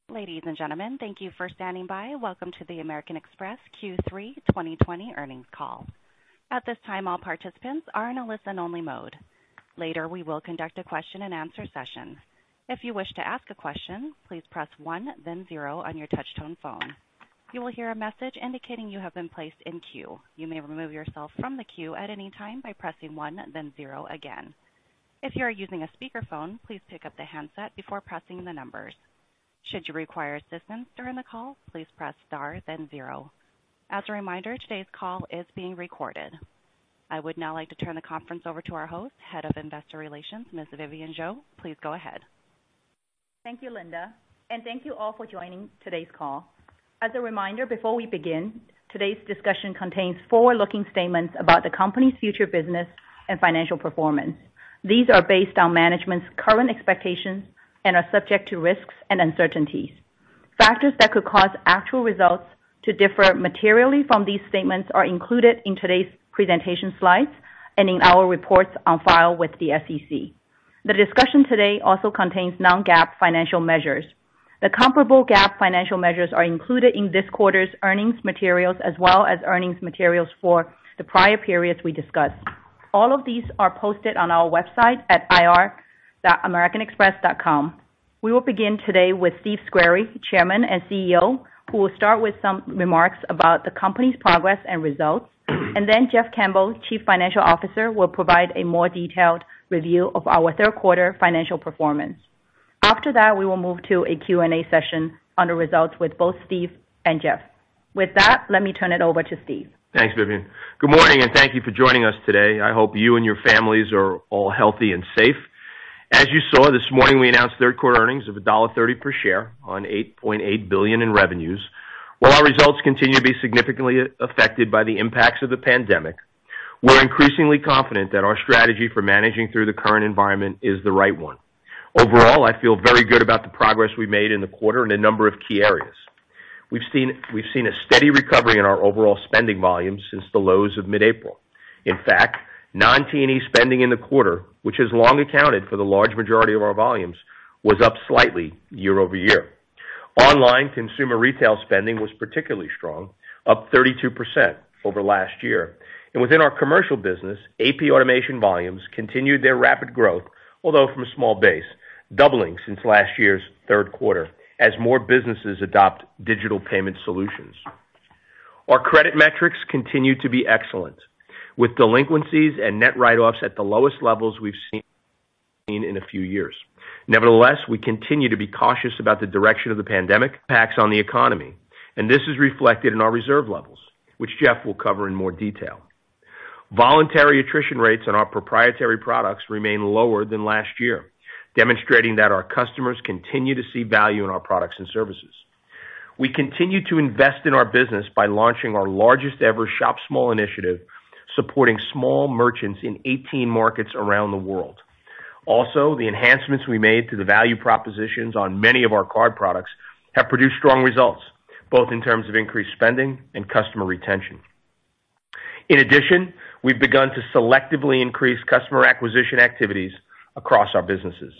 Ladies and gentlemen, thank you for standing by. Welcome to the American Express Q3 2020 earnings call. At this time, all participants are in a listen-only mode. Later, we will conduct a question-and-answer session. If you wish to ask a question, please press 1, then 0 on your touch-tone phone. You will hear a message indicating you have been placed in queue. You may remove yourself from the queue at any time by pressing 1, then 0 again. If you are using a speakerphone, please pick up the handset before pressing the numbers. Should you require assistance during the call, please press star, then 0. As a reminder, today's call is being recorded. I would now like to turn the conference over to our host, Head of Investor Relations, Ms. Vivian Zhou. Please go ahead. Thank you, Linda, and thank you all for joining today's call. As a reminder, before we begin, today's discussion contains forward-looking statements about the company's future business and financial performance. These are based on management's current expectations and are subject to risks and uncertainties. Factors that could cause actual results to differ materially from these statements are included in today's presentation slides and in our reports on file with the SEC. The discussion today also contains non-GAAP financial measures. The comparable GAAP financial measures are included in this quarter's earnings materials as well as earnings materials for the prior periods we discussed. All of these are posted on our website at ir.americanexpress.com. We will begin today with Steve Squeri, Chairman and CEO, who will start with some remarks about the company's progress and results, and then Jeff Campbell, Chief Financial Officer, will provide a more detailed review of our third quarter financial performance. After that, we will move to a Q&A session on the results with both Steve and Jeff. With that, let me turn it over to Steve. Thanks, Vivian. Good morning, and thank you for joining us today. I hope you and your families are all healthy and safe. As you saw, this morning we announced third quarter earnings of $1.30 per share on $8.8 billion in revenues. While our results continue to be significantly affected by the impacts of the pandemic, we're increasingly confident that our strategy for managing through the current environment is the right one. Overall, I feel very good about the progress we made in the quarter in a number of key areas. We've seen a steady recovery in our overall spending volumes since the lows of mid-April. In fact, non-T&E spending in the quarter, which has long accounted for the large majority of our volumes, was up slightly year over year. Online consumer retail spending was particularly strong, up 32% over last year. And within our commercial business, AP automation volumes continued their rapid growth, although from a small base, doubling since last year's third quarter as more businesses adopt digital payment solutions. Our credit metrics continue to be excellent, with delinquencies and net write-offs at the lowest levels we've seen in a few years. Nevertheless, we continue to be cautious about the direction of the pandemic impacts on the economy, and this is reflected in our reserve levels, which Jeff will cover in more detail. Voluntary attrition rates on our proprietary products remain lower than last year, demonstrating that our customers continue to see value in our products and services. We continue to invest in our business by launching our largest ever Shop Small initiative, supporting small merchants in 18 markets around the world. Also, the enhancements we made to the value propositions on many of our card products have produced strong results, both in terms of increased spending and customer retention. In addition, we've begun to selectively increase customer acquisition activities across our businesses.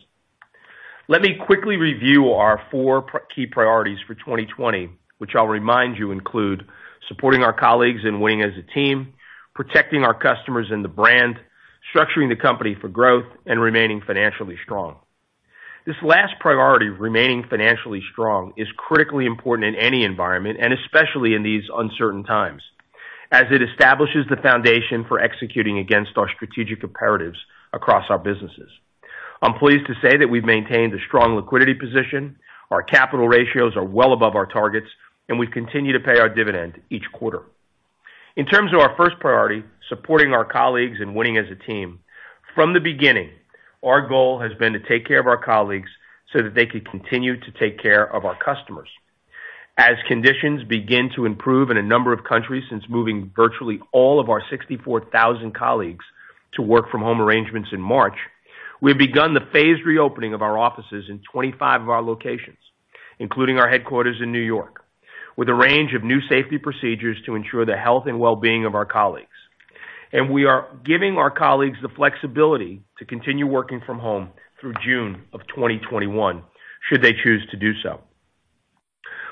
Let me quickly review our 4 key priorities for 2020, which I'll remind you include supporting our colleagues and winning as a team, protecting our customers and the brand, structuring the company for growth, and remaining financially strong. This last priority, remaining financially strong, is critically important in any environment, and especially in these uncertain times, as it establishes the foundation for executing against our strategic imperatives across our businesses. I'm pleased to say that we've maintained a strong liquidity position, our capital ratios are well above our targets, and we continue to pay our dividend each quarter. In terms of our first priority, supporting our colleagues and winning as a team, from the beginning, our goal has been to take care of our colleagues so that they could continue to take care of our customers. As conditions begin to improve in a number of countries since moving virtually all of our 64,000 colleagues to work from home arrangements in March, we have begun the phased reopening of our offices in 25 of our locations, including our headquarters in New York, with a range of new safety procedures to ensure the health and well-being of our colleagues. And we are giving our colleagues the flexibility to continue working from home through June of 2021, should they choose to do so.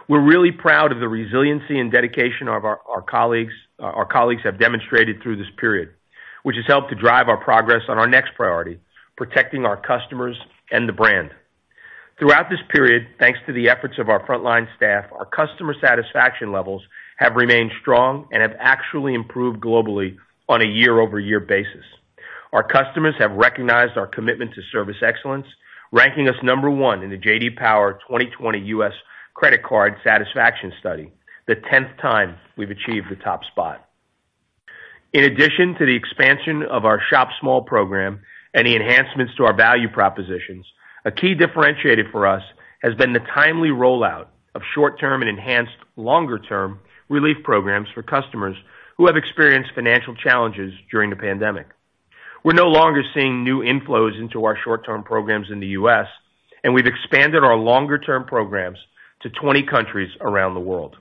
We're really proud of the resiliency and dedication of our colleagues. Our colleagues have demonstrated through this period, which has helped to drive our progress on our next priority, protecting our customers and the brand. Throughout this period, thanks to the efforts of our frontline staff, our customer satisfaction levels have remained strong and have actually improved globally on a year-over-year basis. Our customers have recognized our commitment to service excellence, ranking us number one in the J.D. Power 2020 U.S. Credit Card Satisfaction Study, the 10th time we've achieved the top spot. In addition to the expansion of our Shop Small program and the enhancements to our value propositions, a key differentiator for us has been the timely rollout of short-term and enhanced longer-term relief programs for customers who have experienced financial challenges during the pandemic. We're no longer seeing new inflows into our short-term programs in the U.S., and we've expanded our longer-term programs to 20 countries around the world.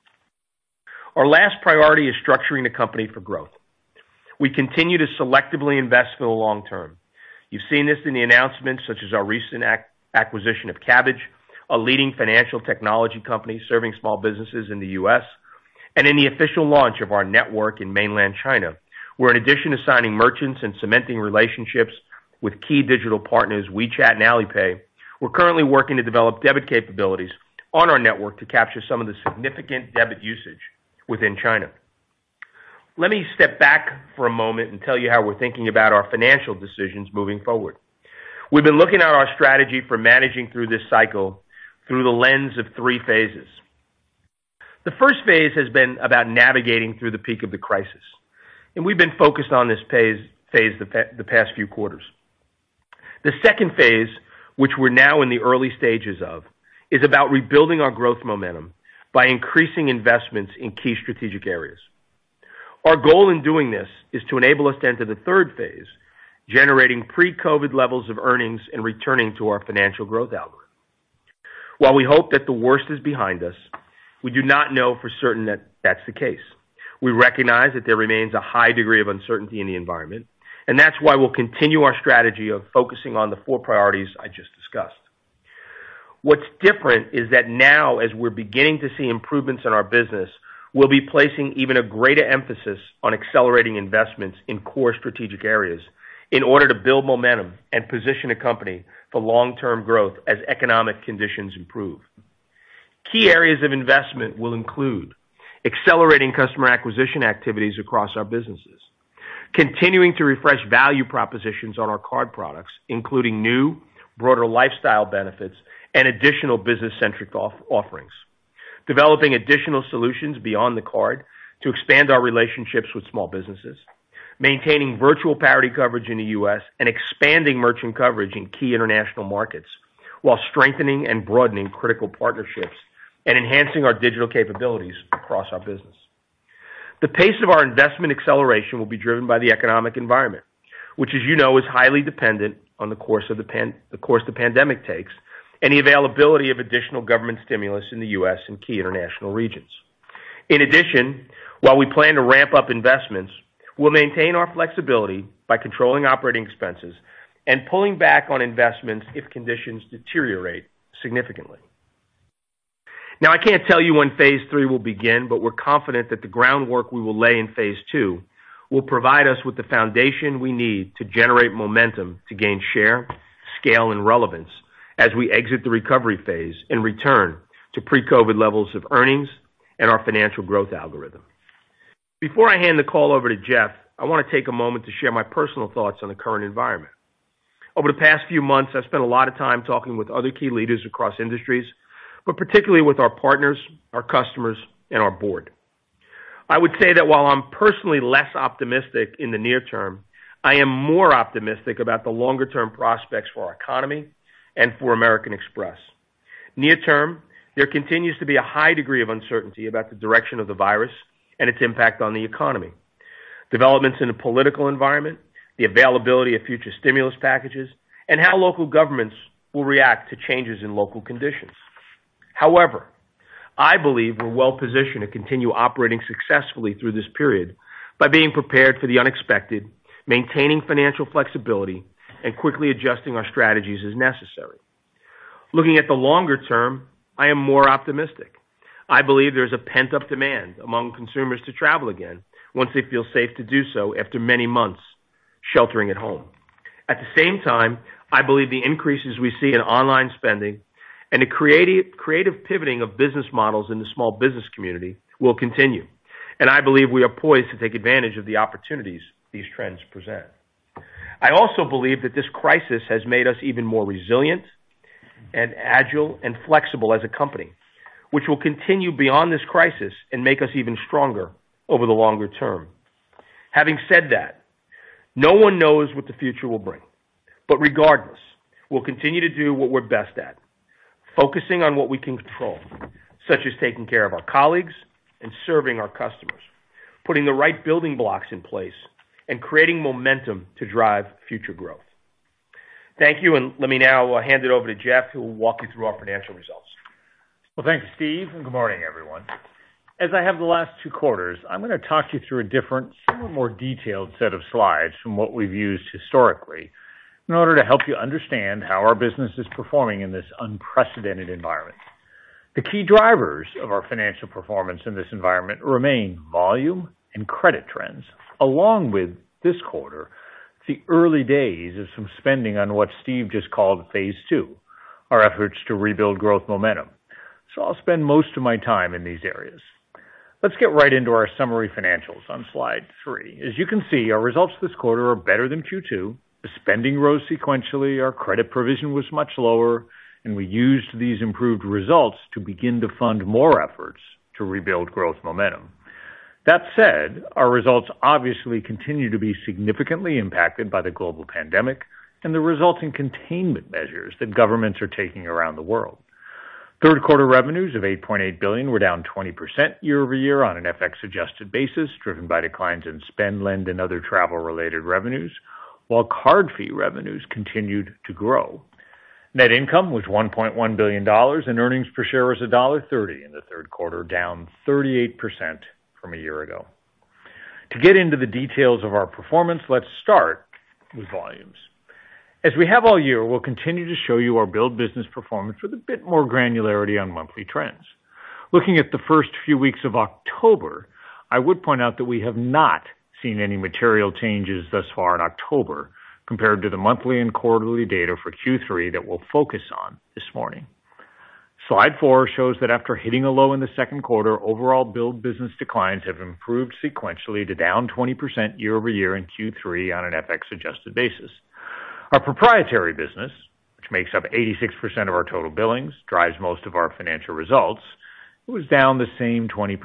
Our last priority is structuring the company for growth. We continue to selectively invest for the long term. You've seen this in the announcements such as our recent acquisition of Kabbage, a leading financial technology company serving small businesses in the U.S., and in the official launch of our network in mainland China, where in addition to signing merchants and cementing relationships with key digital partners WeChat and Alipay, we're currently working to develop debit capabilities on our network to capture some of the significant debit usage within China. Let me step back for a moment and tell you how we're thinking about our financial decisions moving forward. We've been looking at our strategy for managing through this cycle through the lens of three phases. The first phase has been about navigating through the peak of the crisis, and we've been focused on this phase the past few quarters. The second phase, which we're now in the early stages of, is about rebuilding our growth momentum by increasing investments in key strategic areas. Our goal in doing this is to enable us to enter the third phase, generating pre-COVID levels of earnings and returning to our financial growth algorithm. While we hope that the worst is behind us, we do not know for certain that that's the case. We recognize that there remains a high degree of uncertainty in the environment, and that's why we'll continue our strategy of focusing on the four priorities I just discussed. What's different is that now, as we're beginning to see improvements in our business, we'll be placing even a greater emphasis on accelerating investments in core strategic areas in order to build momentum and position a company for long-term growth as economic conditions improve. Key areas of investment will include accelerating customer acquisition activities across our businesses, continuing to refresh value propositions on our card products, including new, broader lifestyle benefits and additional business-centric offerings, developing additional solutions beyond the card to expand our relationships with small businesses, maintaining virtual parity coverage in the U.S. and expanding merchant coverage in key international markets, while strengthening and broadening critical partnerships and enhancing our digital capabilities across our business. The pace of our investment acceleration will be driven by the economic environment, which, as you know, is highly dependent on the course the pandemic takes and the availability of additional government stimulus in the U.S. and key international regions. In addition, while we plan to ramp up investments, we'll maintain our flexibility by controlling operating expenses and pulling back on investments if conditions deteriorate significantly. Now, I can't tell you when phase 3 will begin, but we're confident that the groundwork we will lay in phase 2 will provide us with the foundation we need to generate momentum to gain share, scale, and relevance as we exit the recovery phase and return to pre-COVID levels of earnings and our financial growth algorithm. Before I hand the call over to Jeff, I want to take a moment to share my personal thoughts on the current environment. Over the past few months, I've spent a lot of time talking with other key leaders across industries, but particularly with our partners, our customers, and our board. I would say that while I'm personally less optimistic in the near term, I am more optimistic about the longer-term prospects for our economy and for American Express. Near term, there continues to be a high degree of uncertainty about the direction of the virus and its impact on the economy. Developments in the political environment, the availability of future stimulus packages, and how local governments will react to changes in local conditions. However, I believe we're well positioned to continue operating successfully through this period by being prepared for the unexpected, maintaining financial flexibility, and quickly adjusting our strategies as necessary. Looking at the longer term, I am more optimistic. I believe there's a pent-up demand among consumers to travel again once they feel safe to do so after many months sheltering at home. At the same time, I believe the increases we see in online spending and the creative pivoting of business models in the small business community will continue. And I believe we are poised to take advantage of the opportunities these trends present. I also believe that this crisis has made us even more resilient and agile and flexible as a company, which will continue beyond this crisis and make us even stronger over the longer term. Having said that, no one knows what the future will bring. But regardless, we'll continue to do what we're best at, focusing on what we can control, such as taking care of our colleagues and serving our customers, putting the right building blocks in place, and creating momentum to drive future growth. Thank you, and let me now hand it over to Jeff, who will walk you through our financial results. Well, thank you, Steve, and good morning, everyone. As I have the last 2 quarters, I'm going to talk you through a different, somewhat more detailed set of slides from what we've used historically in order to help you understand how our business is performing in this unprecedented environment. The key drivers of our financial performance in this environment remain volume and credit trends, along with this quarter, the early days of some spending on what Steve just called Phase 2, our efforts to rebuild growth momentum. So I'll spend most of my time in these areas. Let's get right into our summary financials on slide 3. As you can see, our results this quarter are better than Q2. The spending rose sequentially, our credit provision was much lower, and we used these improved results to begin to fund more efforts to rebuild growth momentum. That said, our results obviously continue to be significantly impacted by the global pandemic and the resulting containment measures that governments are taking around the world. Third quarter revenues of $8.8 billion were down 20% year over year on an FX-adjusted basis, driven by declines in spend, lend, and other travel-related revenues, while card fee revenues continued to grow. Net income was $1.1 billion, and earnings per share was $1.30 in the third quarter, down 38% from a year ago. To get into the details of our performance, let's start with volumes. As we have all year, we'll continue to show you our build business performance with a bit more granularity on monthly trends. Looking at the first few weeks of October, I would point out that we have not seen any material changes thus far in October compared to the monthly and quarterly data for Q3 that we'll focus on this morning. Slide 4 shows that after hitting a low in the second quarter, overall build business declines have improved sequentially to down 20% year over year in Q3 on an FX-adjusted basis. Our proprietary business, which makes up 86% of our total billings, drives most of our financial results, was down the same 20%.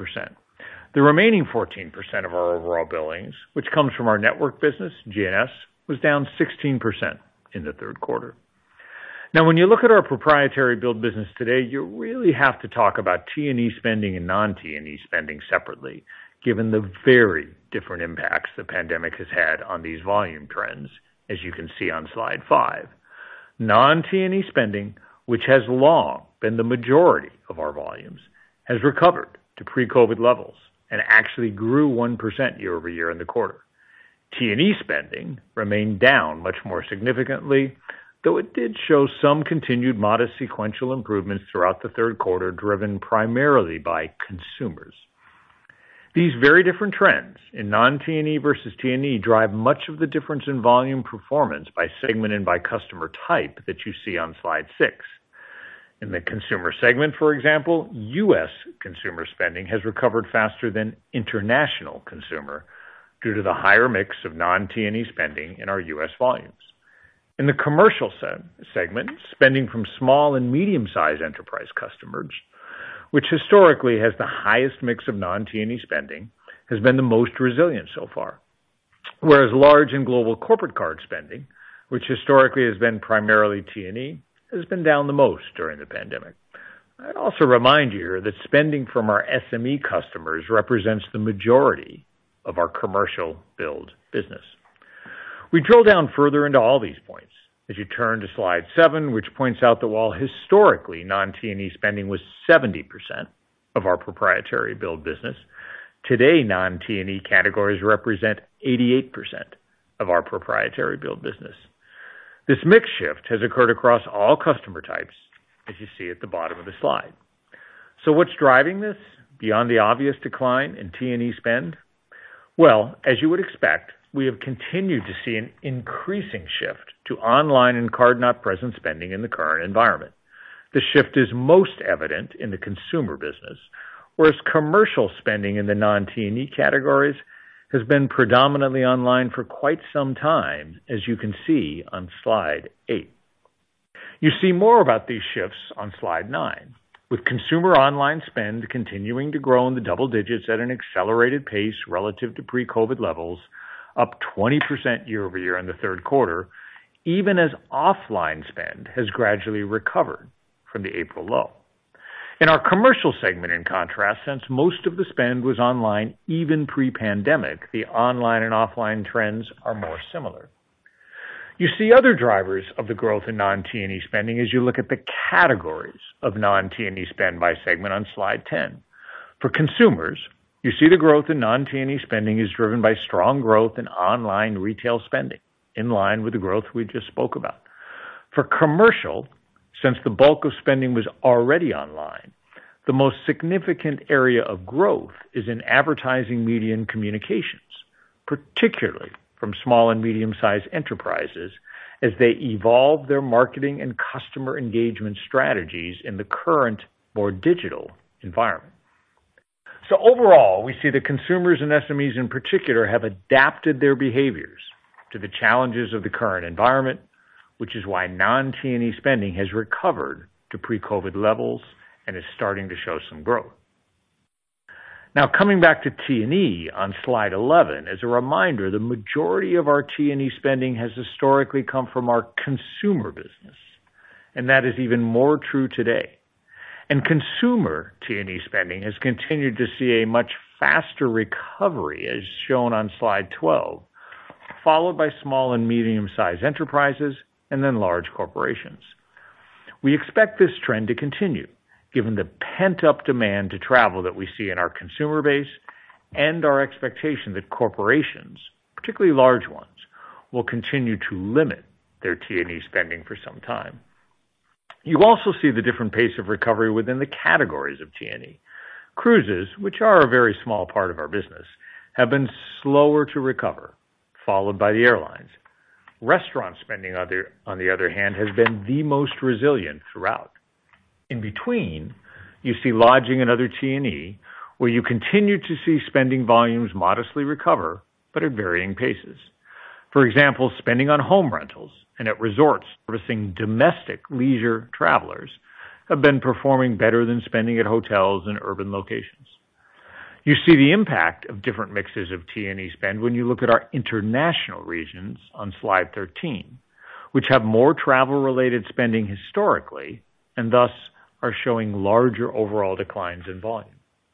The remaining 14% of our overall billings, which comes from our network business, GNS, was down 16% in the third quarter. Now, when you look at our proprietary build business today, you really have to talk about T&E spending and non-T&E spending separately, given the very different impacts the pandemic has had on these volume trends, as you can see on slide 5. Non-T&E spending, which has long been the majority of our volumes, has recovered to pre-COVID levels and actually grew 1% year over year in the quarter. T&E spending remained down much more significantly, though it did show some continued modest sequential improvements throughout the third quarter, driven primarily by consumers. These very different trends in non-T&E versus T&E drive much of the difference in volume performance by segment and by customer type that you see on slide 6. In the consumer segment, for example, U.S. consumer spending has recovered faster than international consumer due to the higher mix of non-T&E spending in our U.S. volumes. In the commercial segment, spending from small and medium-sized enterprise customers, which historically has the highest mix of non-T&E spending, has been the most resilient so far. Whereas large and global corporate card spending, which historically has been primarily T&E, has been down the most during the pandemic. I'd also remind you here that spending from our SME customers represents the majority of our commercial build business. We drill down further into all these points as you turn to slide 7, which points out that while historically non-T&E spending was 70% of our proprietary build business, today non-T&E categories represent 88% of our proprietary build business. This mix shift has occurred across all customer types, as you see at the bottom of the slide. What's driving this beyond the obvious decline in T&E spend? Well, as you would expect, we have continued to see an increasing shift to online and card-not-present spending in the current environment. The shift is most evident in the consumer business, whereas commercial spending in the non-T&E categories has been predominantly online for quite some time, as you can see on slide 8. You see more about these shifts on slide 9, with consumer online spend continuing to grow in the double digits at an accelerated pace relative to pre-COVID levels, up 20% year over year in the third quarter, even as offline spend has gradually recovered from the April low. In our commercial segment, in contrast, since most of the spend was online even pre-pandemic, the online and offline trends are more similar. You see other drivers of the growth in non-T&E spending as you look at the categories of non-T&E spend by segment on slide 10. For consumers, you see the growth in non-T&E spending is driven by strong growth in online retail spending, in line with the growth we just spoke about. For commercial, since the bulk of spending was already online, the most significant area of growth is in advertising, media, and communications, particularly from small and medium-sized enterprises as they evolve their marketing and customer engagement strategies in the current, more digital environment. So overall, we see that consumers and SMEs in particular have adapted their behaviors to the challenges of the current environment, which is why non-T&E spending has recovered to pre-COVID levels and is starting to show some growth. Now, coming back to T&E on slide 11, as a reminder, the majority of our T&E spending has historically come from our consumer business, and that is even more true today. And consumer T&E spending has continued to see a much faster recovery, as shown on slide 12, followed by small and medium-sized enterprises and then large corporations. We expect this trend to continue, given the pent-up demand to travel that we see in our consumer base and our expectation that corporations, particularly large ones, will continue to limit their T&E spending for some time. You also see the different pace of recovery within the categories of T&E. Cruises, which are a very small part of our business, have been slower to recover, followed by the airlines. Restaurant spending, on the other hand, has been the most resilient throughout. In between, you see lodging and other T&E, where you continue to see spending volumes modestly recover, but at varying paces. For example, spending on home rentals and at resorts servicing domestic leisure travelers have been performing better than spending at hotels and urban locations. You see the impact of different mixes of T&E spend when you look at our international regions on slide 13, which have more travel-related spending historically and thus are showing larger overall declines in volume.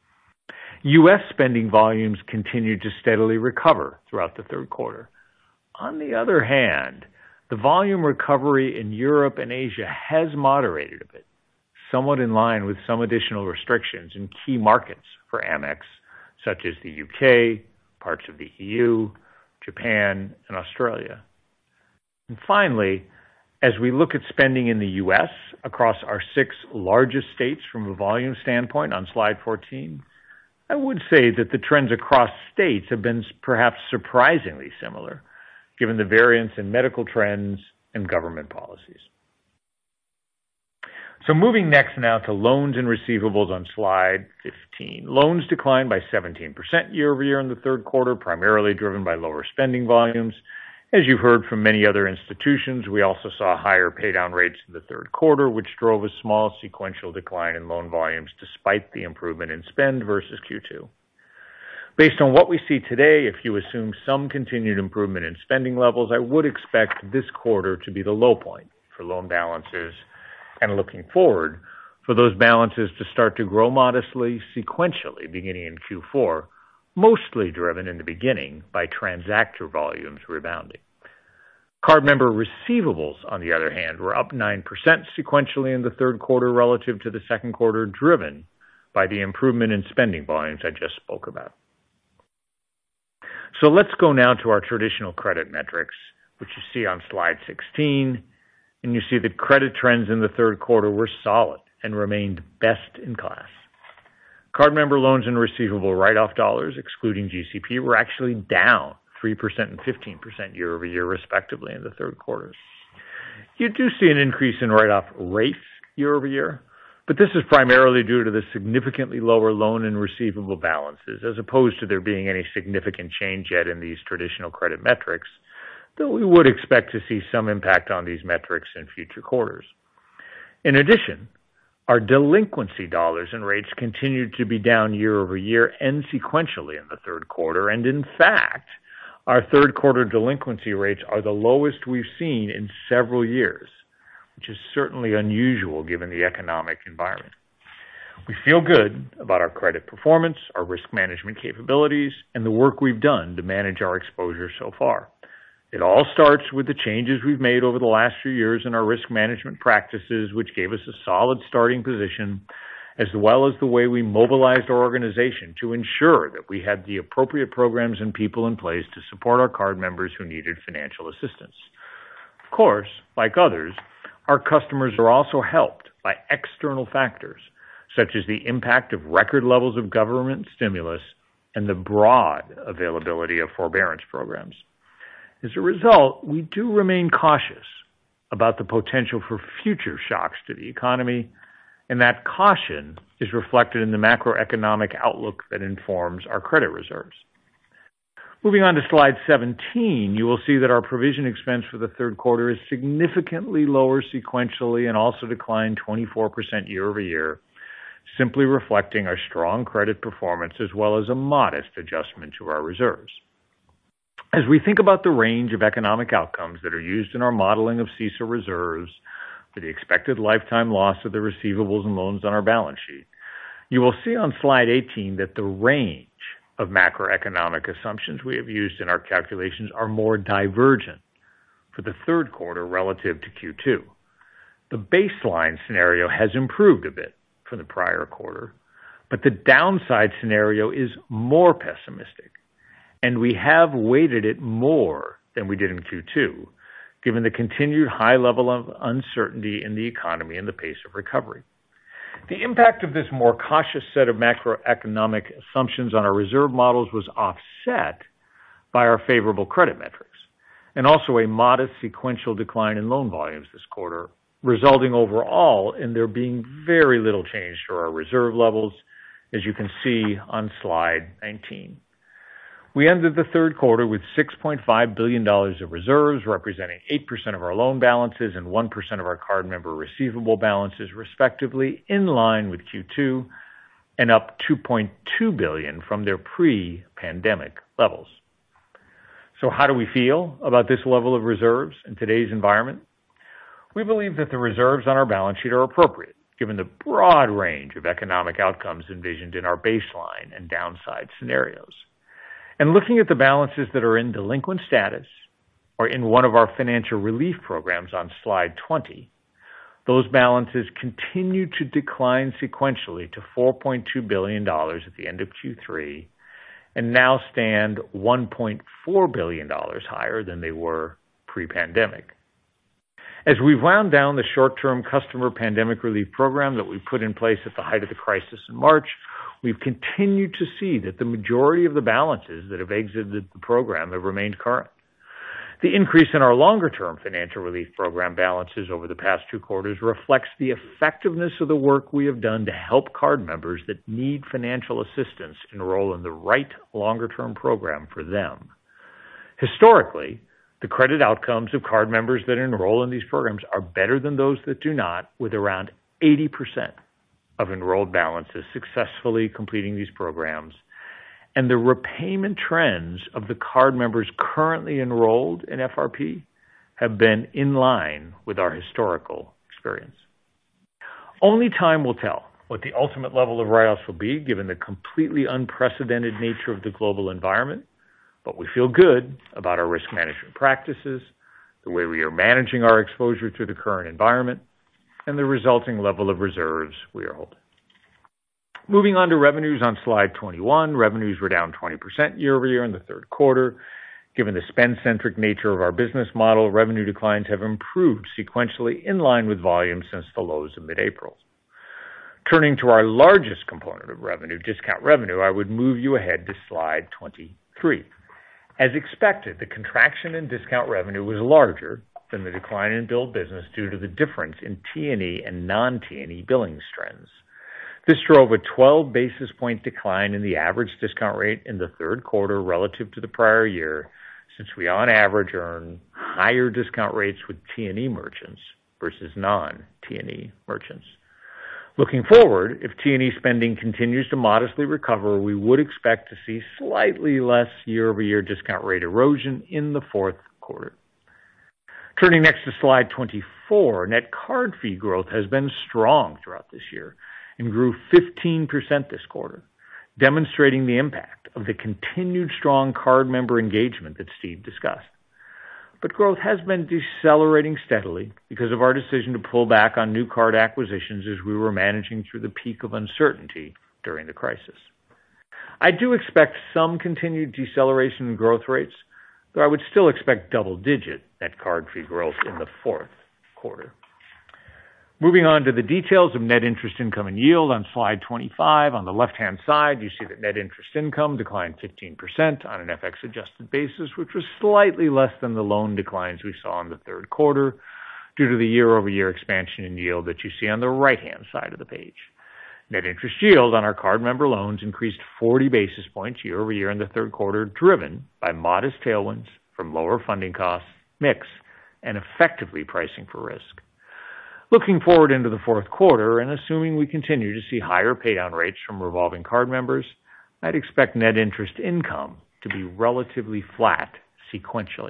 U.S. spending volumes continued to steadily recover throughout the third quarter. On the other hand, the volume recovery in Europe and Asia has moderated a bit, somewhat in line with some additional restrictions in key markets for Amex, such as the UK, parts of the EU, Japan, and Australia. And finally, as we look at spending in the U.S. across our 6 largest states from a volume standpoint on slide 14, I would say that the trends across states have been perhaps surprisingly similar, given the variance in medical trends and government policies. So moving next now to loans and receivables on slide 15. Loans declined by 17% year over year in the third quarter, primarily driven by lower spending volumes. As you've heard from many other institutions, we also saw higher paydown rates in the third quarter, which drove a small sequential decline in loan volumes despite the improvement in spend versus Q2. Based on what we see today, if you assume some continued improvement in spending levels, I would expect this quarter to be the low point for loan balances, and looking forward, for those balances to start to grow modestly sequentially beginning in Q4, mostly driven in the beginning by transactor volumes rebounding. Card member receivables, on the other hand, were up 9% sequentially in the third quarter relative to the second quarter, driven by the improvement in spending volumes I just spoke about. So let's go now to our traditional credit metrics, which you see on slide 16, and you see that credit trends in the third quarter were solid and remained best in class. Card member loans and receivable write-off dollars, excluding GCP, were actually down 3% and 15% year-over-year, respectively, in the third quarter. You do see an increase in write-off rates year-over-year, but this is primarily due to the significantly lower loan and receivable balances, as opposed to there being any significant change yet in these traditional credit metrics, though we would expect to see some impact on these metrics in future quarters. In addition, our delinquency dollars and rates continued to be down year-over-year and sequentially in the third quarter, and in fact, our third quarter delinquency rates are the lowest we've seen in several years, which is certainly unusual given the economic environment. We feel good about our credit performance, our risk management capabilities, and the work we've done to manage our exposure so far. It all starts with the changes we've made over the last few years in our risk management practices, which gave us a solid starting position, as well as the way we mobilized our organization to ensure that we had the appropriate programs and people in place to support our card members who needed financial assistance. Of course, like others, our customers are also helped by external factors, such as the impact of record levels of government stimulus and the broad availability of forbearance programs. As a result, we do remain cautious about the potential for future shocks to the economy, and that caution is reflected in the macroeconomic outlook that informs our credit reserves. Moving on to slide 17, you will see that our provision expense for the third quarter is significantly lower sequentially and also declined 24% year-over-year, simply reflecting our strong credit performance as well as a modest adjustment to our reserves. As we think about the range of economic outcomes that are used in our modeling of CECL reserves for the expected lifetime loss of the receivables and loans on our balance sheet, you will see on slide 18 that the range of macroeconomic assumptions we have used in our calculations are more divergent for the third quarter relative to Q2. The baseline scenario has improved a bit from the prior quarter, but the downside scenario is more pessimistic, and we have weighted it more than we did in Q2, given the continued high level of uncertainty in the economy and the pace of recovery. The impact of this more cautious set of macroeconomic assumptions on our reserve models was offset by our favorable credit metrics, and also a modest sequential decline in loan volumes this quarter, resulting overall in there being very little change to our reserve levels, as you can see on slide 19. We ended the third quarter with $6.5 billion of reserves, representing 8% of our loan balances and 1% of our card member receivable balances, respectively, in line with Q2, and up $2.2 billion from their pre-pandemic levels. So how do we feel about this level of reserves in today's environment? We believe that the reserves on our balance sheet are appropriate, given the broad range of economic outcomes envisioned in our baseline and downside scenarios. And looking at the balances that are in delinquent status or in one of our financial relief programs on slide 20, those balances continue to decline sequentially to $4.2 billion at the end of Q3 and now stand $1.4 billion higher than they were pre-pandemic. As we've wound down the short-term customer pandemic relief program that we put in place at the height of the crisis in March, we've continued to see that the majority of the balances that have exited the program have remained current. The increase in our longer-term financial relief program balances over the past 2 quarters reflects the effectiveness of the work we have done to help card members that need financial assistance enroll in the right longer-term program for them. Historically, the credit outcomes of card members that enroll in these programs are better than those that do not, with around 80% of enrolled balances successfully completing these programs, and the repayment trends of the card members currently enrolled in FRP have been in line with our historical experience. Only time will tell what the ultimate level of write-offs will be, given the completely unprecedented nature of the global environment, but we feel good about our risk management practices, the way we are managing our exposure to the current environment, and the resulting level of reserves we are holding. Moving on to revenues on slide 21, revenues were down 20% year-over-year in the third quarter. Given the spend-centric nature of our business model, revenue declines have improved sequentially in line with volume since the lows of mid-April. Turning to our largest component of revenue, discount revenue, I would move you ahead to slide 23. As expected, the contraction in discount revenue was larger than the decline in billed business due to the difference in T&E and non-T&E billings trends. This drove a 12 basis point decline in the average discount rate in the third quarter relative to the prior year, since we on average earn higher discount rates with T&E merchants versus non-T&E merchants. Looking forward, if T&E spending continues to modestly recover, we would expect to see slightly less year-over-year discount rate erosion in the fourth quarter. Turning next to slide 24, net card fee growth has been strong throughout this year and grew 15% this quarter, demonstrating the impact of the continued strong card member engagement that Steve discussed. But growth has been decelerating steadily because of our decision to pull back on new card acquisitions as we were managing through the peak of uncertainty during the crisis. I do expect some continued deceleration in growth rates, though I would still expect double-digit net card fee growth in the fourth quarter. Moving on to the details of net interest income and yield on slide 25. On the left-hand side, you see that net interest income declined 15% on an FX-adjusted basis, which was slightly less than the loan declines we saw in the third quarter due to the year-over-year expansion in yield that you see on the right-hand side of the page. Net interest yield on our card member loans increased 40 basis points year-over-year in the third quarter, driven by modest tailwinds from lower funding costs, mix, and effectively pricing for risk. Looking forward into the fourth quarter, and assuming we continue to see higher paydown rates from revolving card members, I'd expect net interest income to be relatively flat sequentially.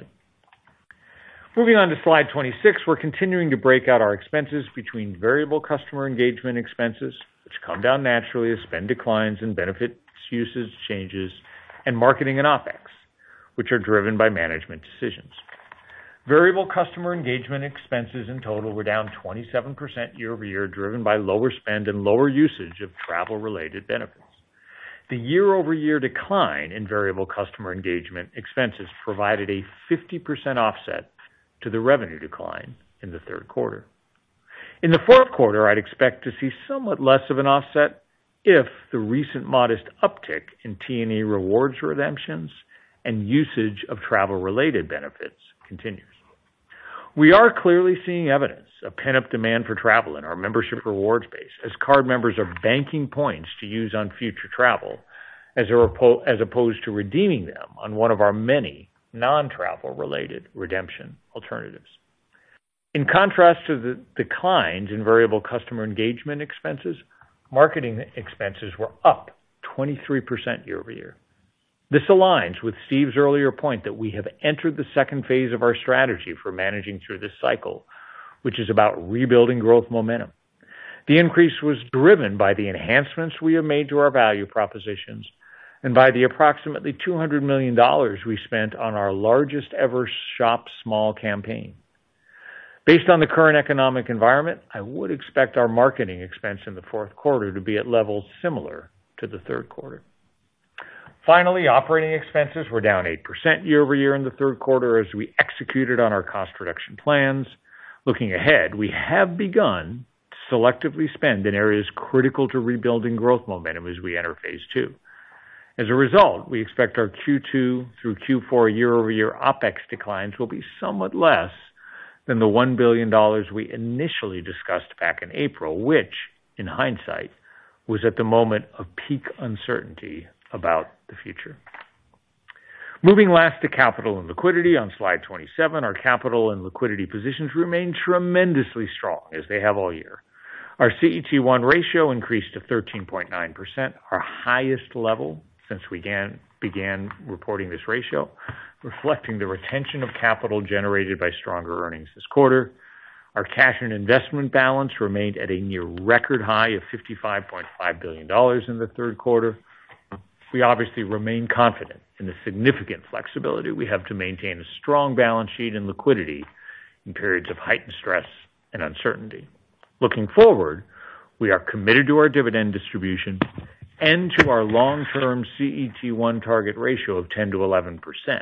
Moving on to slide 26, we're continuing to break out our expenses between variable customer engagement expenses, which come down naturally as spend declines and benefits usage changes, and marketing and OpEx, which are driven by management decisions. Variable customer engagement expenses in total were down 27% year-over-year, driven by lower spend and lower usage of travel-related benefits. The year-over-year decline in variable customer engagement expenses provided a 50% offset to the revenue decline in the third quarter. In the fourth quarter, I'd expect to see somewhat less of an offset if the recent modest uptick in T&E rewards redemptions and usage of travel-related benefits continues. We are clearly seeing evidence of pent-up demand for travel in our membership rewards base, as card members are banking points to use on future travel, as opposed to redeeming them on one of our many non-travel related redemption alternatives. In contrast to the declines in variable customer engagement expenses, marketing expenses were up 23% year-over-year. This aligns with Steve's earlier point that we have entered the second phase of our strategy for managing through this cycle, which is about rebuilding growth momentum. The increase was driven by the enhancements we have made to our value propositions and by the approximately $200 million we spent on our largest ever Shop Small campaign. Based on the current economic environment, I would expect our marketing expense in the fourth quarter to be at levels similar to the third quarter. Finally, operating expenses were down 8% year-over-year in the third quarter as we executed on our cost reduction plans. Looking ahead, we have begun to selectively spend in areas critical to rebuilding growth momentum as we enter phase two. As a result, we expect our Q2 through Q4 year-over-year OpEx declines will be somewhat less than the $1 billion we initially discussed back in April, which, in hindsight, was at the moment of peak uncertainty about the future. Moving last to capital and liquidity on slide 27, our capital and liquidity positions remain tremendously strong as they have all year. Our CET1 ratio increased to 13.9%, our highest level since we began reporting this ratio, reflecting the retention of capital generated by stronger earnings this quarter. Our cash and investment balance remained at a near record high of $55.5 billion in the third quarter. We obviously remain confident in the significant flexibility we have to maintain a strong balance sheet and liquidity in periods of heightened stress and uncertainty. Looking forward, we are committed to our dividend distribution and to our long-term CET1 target ratio of 10 to 11%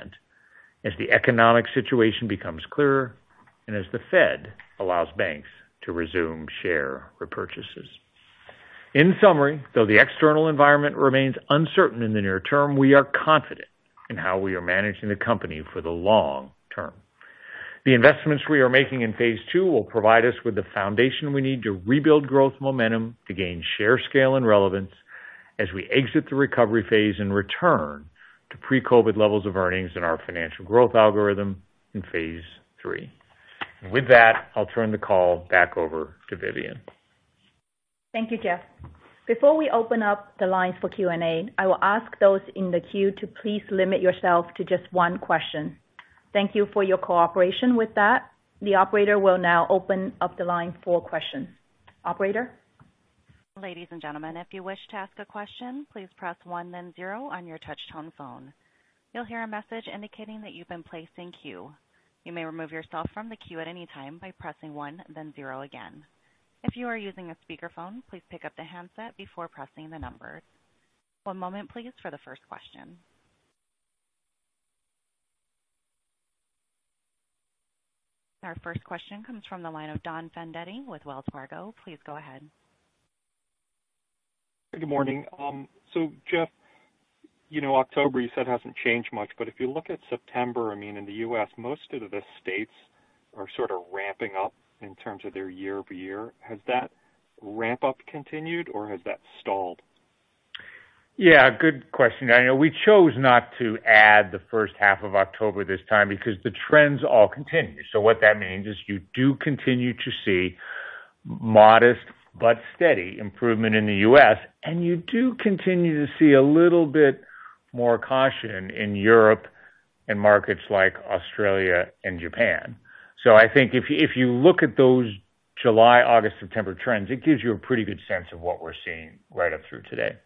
as the economic situation becomes clearer and as the Fed allows banks to resume share repurchases. In summary, though the external environment remains uncertain in the near term, we are confident in how we are managing the company for the long term. The investments we are making in phase two will provide us with the foundation we need to rebuild growth momentum, to gain share scale and relevance as we exit the recovery phase and return to pre-COVID levels of earnings in our financial growth algorithm in phase three. And with that, I'll turn the call back over to Vivian. Thank you, Jeff. Before we open up the lines for Q&A, I will ask those in the queue to please limit yourself to just one question. Thank you for your cooperation with that. The operator will now open up the line for questions. Operator? Ladies and gentlemen, if you wish to ask a question, please press 1 then 0 on your touch-tone phone. You'll hear a message indicating that you've been placed in queue. You may remove yourself from the queue at any time by pressing 1 then 0 again. If you are using a speakerphone, please pick up the handset before pressing the numbers. One moment, please, for the first question. Our first question comes from the line of Don Fandetti with Wells Fargo. Please go ahead. Good morning. So, Jeff, October you said hasn't changed much, but if you look at September, in the U.S., most of the states are sort of ramping up in terms of their year-over-year. Has that ramp-up continued, or has that stalled? Yeah, good question. I know we chose not to add the first half of October this time because the trends all continue. So what that means is you do continue to see modest but steady improvement in the U.S., and you do continue to see a little bit more caution in Europe and markets like Australia and Japan. So I think if you look at those July, August, September trends, it gives you a pretty good sense of what we're seeing right up through today.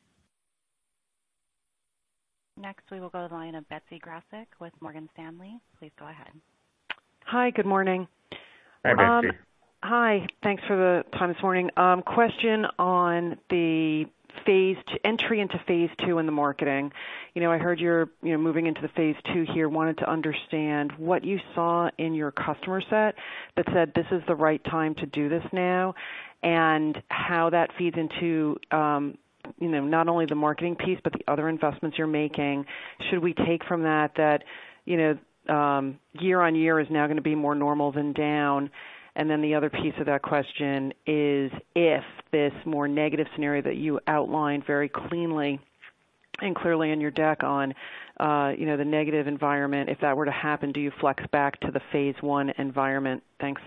Next, we will go to the line of Betsy Graseck with Morgan Stanley. Please go ahead. Hi, good morning. Hi, Betsy. Hi, thanks for the time this morning. Question on the entry into phase two in the marketing. I heard you're moving into the phase two here. Wanted to understand what you saw in your customer set that said this is the right time to do this now, and how that feeds into not only the marketing piece but the other investments you're making. Should we take from that year on year is now going to be more normal than down? And then the other piece of that question is, if this more negative scenario that you outlined very cleanly and clearly in your deck on, the negative environment, if that were to happen, do you flex back to the phase one environment? Thanks.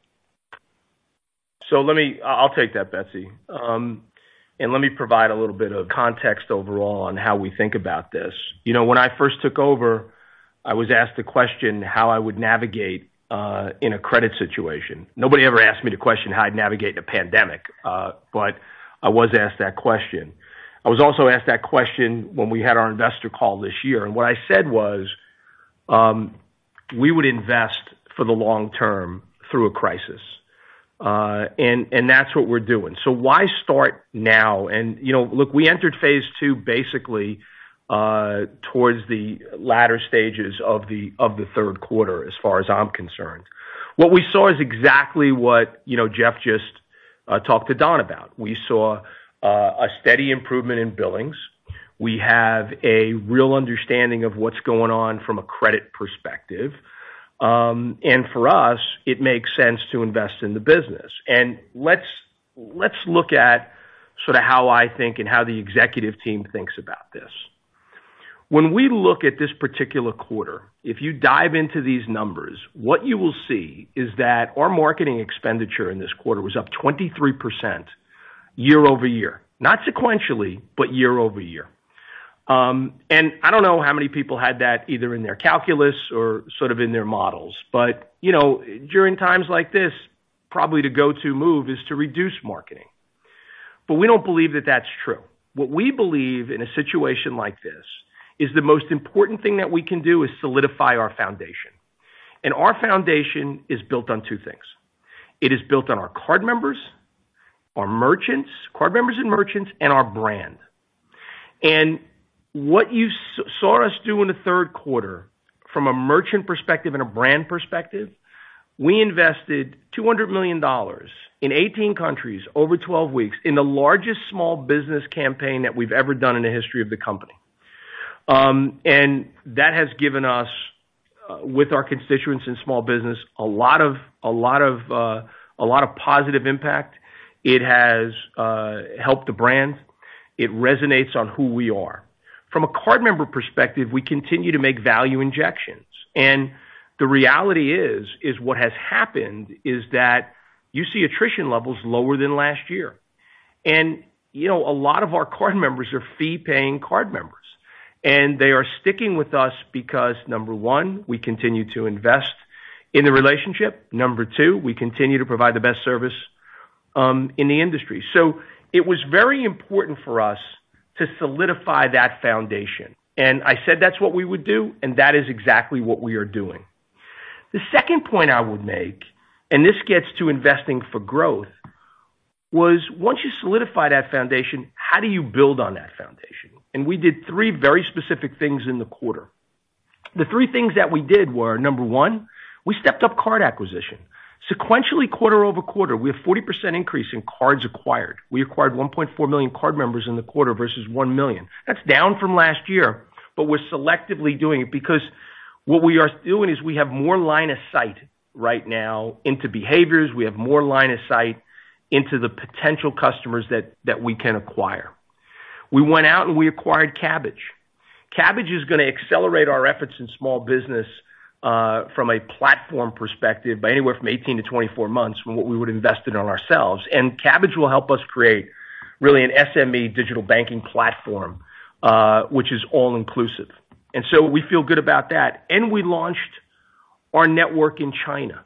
So I'll take that, Betsy. And let me provide a little bit of context overall on how we think about this. When I first took over, I was asked the question how I would navigate in a credit situation. Nobody ever asked me the question how I'd navigate in a pandemic, but I was asked that question. I was also asked that question when we had our investor call this year, and what I said was we would invest for the long term through a crisis, and that's what we're doing. So why start now? And look, we entered phase two basically towards the latter stages of the third quarter, as far as I'm concerned. What we saw is exactly what Jeff just talked to Don about. We saw a steady improvement in billings. We have a real understanding of what's going on from a credit perspective, and for us, it makes sense to invest in the business. And let's look at sort of how I think and how the executive team thinks about this. When we look at this particular quarter, if you dive into these numbers, what you will see is that our marketing expenditure in this quarter was up 23% year over year. Not sequentially, but year over year. And I don't know how many people had that either in their calculus or sort of in their models. But, during times like this, probably the go-to move is to reduce marketing. But we don't believe that that's true. What we believe in a situation like this is the most important thing that we can do is solidify our foundation. And our foundation is built on two things. It is built on our card members, our merchants, card members and merchants, and our brand. And what you saw us do in the third quarter, from a merchant perspective and a brand perspective, we invested $200 million in 18 countries over 12 weeks in the largest small business campaign that we've ever done in the history of the company. And that has given us, with our constituents in small business, a lot of positive impact. It has helped the brand. It resonates on who we are. From a card member perspective, we continue to make value injections. And the reality is what has happened is that you see attrition levels lower than last year. And, a lot of our card members are fee-paying card members. And they are sticking with us because, number one, we continue to invest in the relationship. Number two, we continue to provide the best service in the industry. So it was very important for us to solidify that foundation. And I said that's what we would do, and that is exactly what we are doing. The second point I would make, and this gets to investing for growth, was once you solidify that foundation, how do you build on that foundation? And we did three very specific things in the quarter. The three things that we did were, number one, we stepped up card acquisition. Sequentially, quarter over quarter, we have 40% increase in cards acquired. We acquired 1.4 million card members in the quarter versus 1 million. That's down from last year, but we're selectively doing it because what we are doing is we have more line of sight right now into behaviors. We have more line of sight into the potential customers that we can acquire. We went out and we acquired Kabbage. Kabbage is going to accelerate our efforts in small business from a platform perspective by anywhere from 18 to 24 months from what we would invest in on ourselves. And Kabbage will help us create really an SME digital banking platform, which is all-inclusive. And so we feel good about that. And we launched our network in China.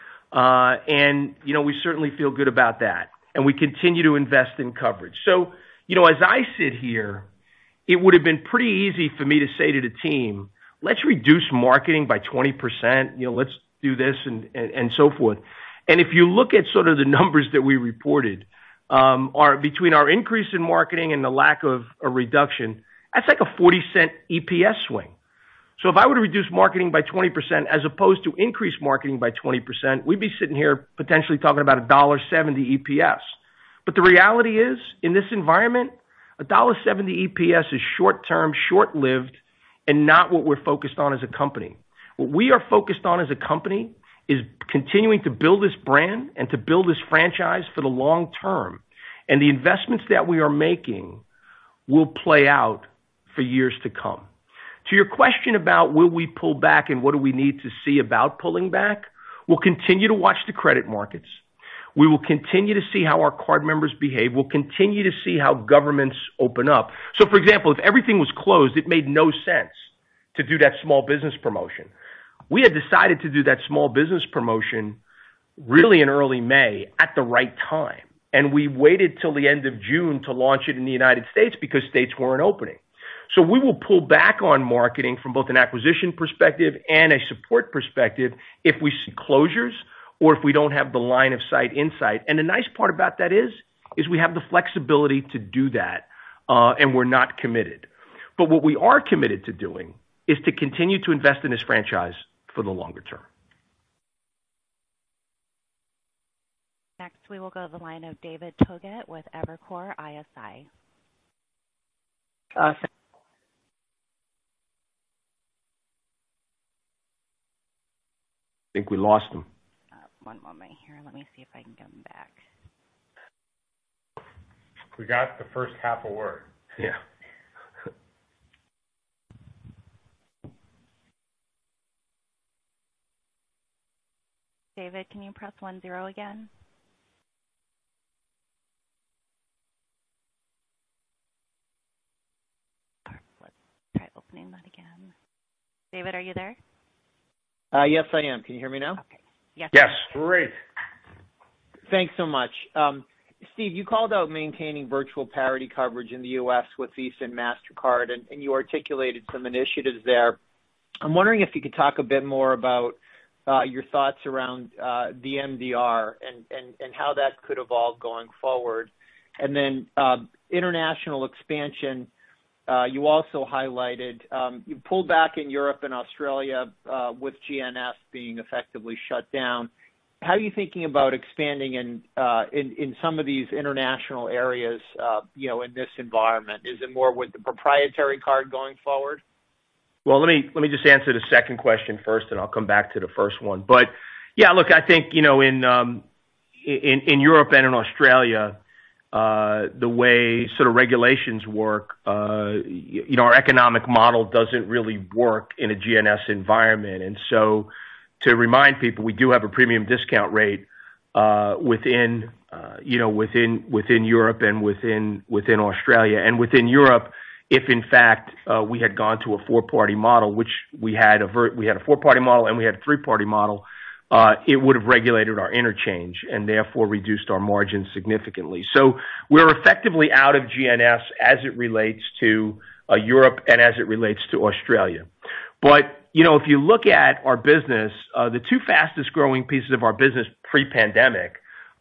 And we certainly feel good about that. And we continue to invest in coverage. So, as I sit here, it would have been pretty easy for me to say to the team, let's reduce marketing by 20%, let's do this and so forth. And if you look at sort of the numbers that we reported, between our increase in marketing and the lack of a reduction, that's like a 40-cent EPS swing. So if I were to reduce marketing by 20% as opposed to increase marketing by 20%, we'd be sitting here potentially talking about $1.70 EPS. But the reality is, in this environment, $1.70 EPS is short-term, short-lived, and not what we're focused on as a company. What we are focused on as a company is continuing to build this brand and to build this franchise for the long term. And the investments that we are making will play out for years to come. To your question about will we pull back and what do we need to see about pulling back, we'll continue to watch the credit markets. We will continue to see how our card members behave. We'll continue to see how governments open up. So, for example, if everything was closed, it made no sense to do that small business promotion. We had decided to do that small business promotion really in early May at the right time. And we waited till the end of June to launch it in the United States because states weren't opening. So we will pull back on marketing from both an acquisition perspective and a support perspective if we see closures or if we don't have the line of sight insight. And the nice part about that is we have the flexibility to do that, and we're not committed. But what we are committed to doing is to continue to invest in this franchise for the longer term. Next, we will go to the line of David Togut with Evercore ISI. I think we lost him. One moment here. Let me see if I can get him back. We got the first half a word. Yeah. David, can you press 10 again? Let's try opening that again. David, are you there? Yes, I am. Can you hear me now? Okay. Yes. Yes. Great. Thanks so much. Steve, you called out maintaining virtual parity coverage in the U.S. with Visa and MasterCard, and you articulated some initiatives there. I'm wondering if you could talk a bit more about your thoughts around the MDR and how that could evolve going forward. And then international expansion, you also highlighted, you pulled back in Europe and Australia with GNS being effectively shut down. how are you thinking about expanding in some of these international areas, in this environment? Is it more with the proprietary card going forward? Well, let me just answer the second question first, and I'll come back to the first one. But yeah, look, I think in Europe and in Australia, the way sort of regulations work, our economic model doesn't really work in a GNS environment, and so to remind people, we do have a premium discount rate within Europe and within Australia, and within Europe. If in fact we had gone to a four-party model, which we had a four-party model and we had a three-party model, it would have regulated our interchange and therefore reduced our margins significantly. So we're effectively out of GNS as it relates to Europe and as it relates to Australia. But if you look at our business, the two fastest growing pieces of our business pre-pandemic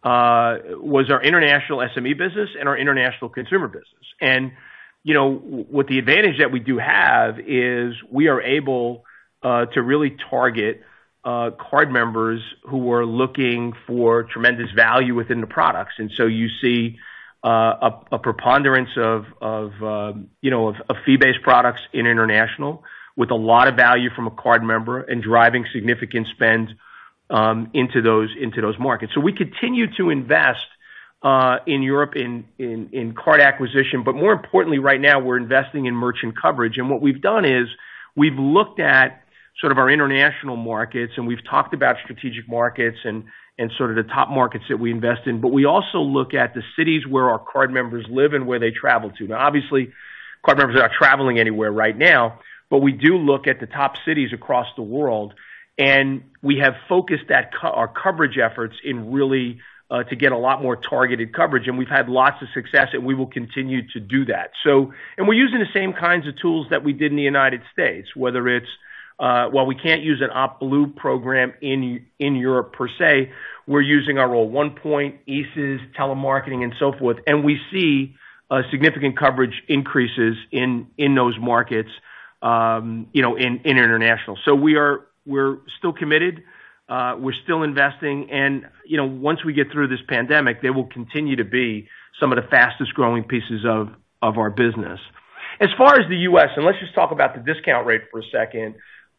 was our international SME business and our international consumer business. And what the advantage that we do have is we are able to really target card members who are looking for tremendous value within the products. And so you see a preponderance of fee-based products in international with a lot of value from a card member and driving significant spend into those markets. So we continue to invest in Europe in card acquisition, but more importantly, right now we're investing in merchant coverage. And what we've done is we've looked at sort of our international markets, and we've talked about strategic markets and sort of the top markets that we invest in, but we also look at the cities where our card members live and where they travel to. Now, obviously, card members are not traveling anywhere right now, but we do look at the top cities across the world, and we have focused our coverage efforts in really to get a lot more targeted coverage, and we've had lots of success, and we will continue to do that. So, and we're using the same kinds of tools that we did in the United States, whether it's while we can't use an OptBlue program in Europe per se, we're using our Roll 1 Point, EASES, telemarketing, and so forth, and we see significant coverage increases in those markets, in international. So we're still committed. We're still investing, and once we get through this pandemic, they will continue to be some of the fastest growing pieces of our business. As far as the U.S., and let's just talk about the discount rate for a second.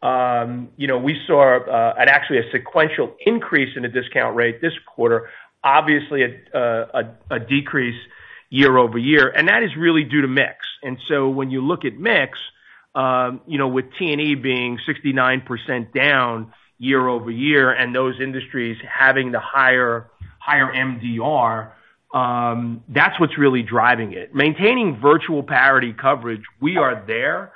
We saw actually a sequential increase in the discount rate this quarter, obviously a decrease year over year, and that is really due to mix. And so when you look at mix, with T&E being 69% down year over year, and those industries having the higher MDR, that's what's really driving it. Maintaining virtual parity coverage, we are there.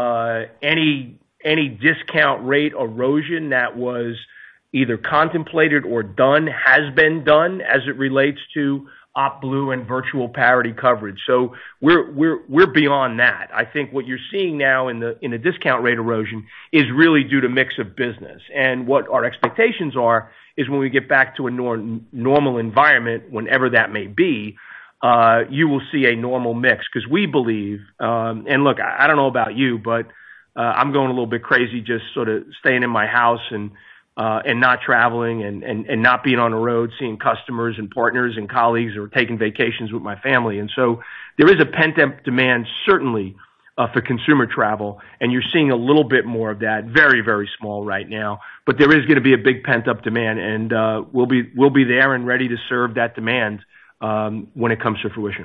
Any discount rate erosion that was either contemplated or done has been done as it relates to OptBlue and virtual parity coverage. So we're beyond that. I think what you're seeing now in the discount rate erosion is really due to mix of business. And what our expectations are is when we get back to a normal environment, whenever that may be, you will see a normal mix, because we believe, and look, I don't know about you, but I'm going a little bit crazy just sort of staying in my house and not traveling and not being on the road, seeing customers and partners and colleagues, or taking vacations with my family. And so there is a pent-up demand, certainly, for consumer travel, and you're seeing a little bit more of that, very, very small right now. But there is going to be a big pent-up demand, and we'll be there and ready to serve that demand when it comes to fruition.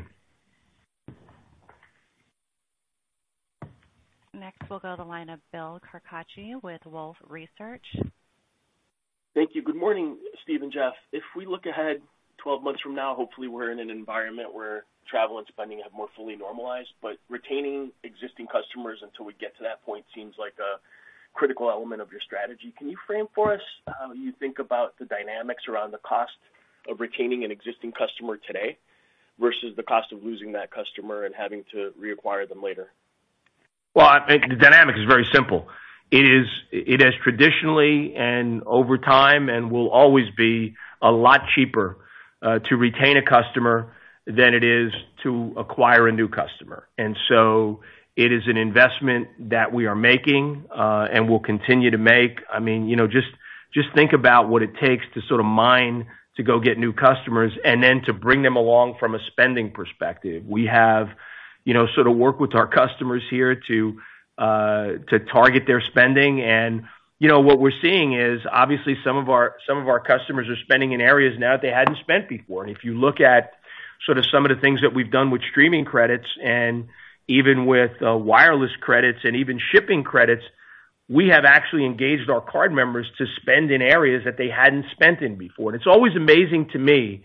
Next, we'll go to the line of Bill Carcache with Wolfe Research. Thank you. Good morning, Steve and Jeff. If we look ahead 12 months from now, hopefully we're in an environment where travel and spending have more fully normalized, but retaining existing customers until we get to that point seems like a critical element of your strategy. Can you frame for us how you think about the dynamics around the cost of retaining an existing customer today versus the cost of losing that customer and having to reacquire them later? Well, the dynamic is very simple. It has traditionally and over time and will always be a lot cheaper to retain a customer than it is to acquire a new customer. And so it is an investment that we are making and will continue to make. I mean, just think about what it takes to sort of mine to go get new customers and then to bring them along from a spending perspective. We have, sort of work with our customers here to target their spending. And, what we're seeing is obviously some of our customers are spending in areas now that they hadn't spent before. And if you look at sort of some of the things that we've done with streaming credits and even with wireless credits and even shipping credits, we have actually engaged our card members to spend in areas that they hadn't spent in before. And it's always amazing to me,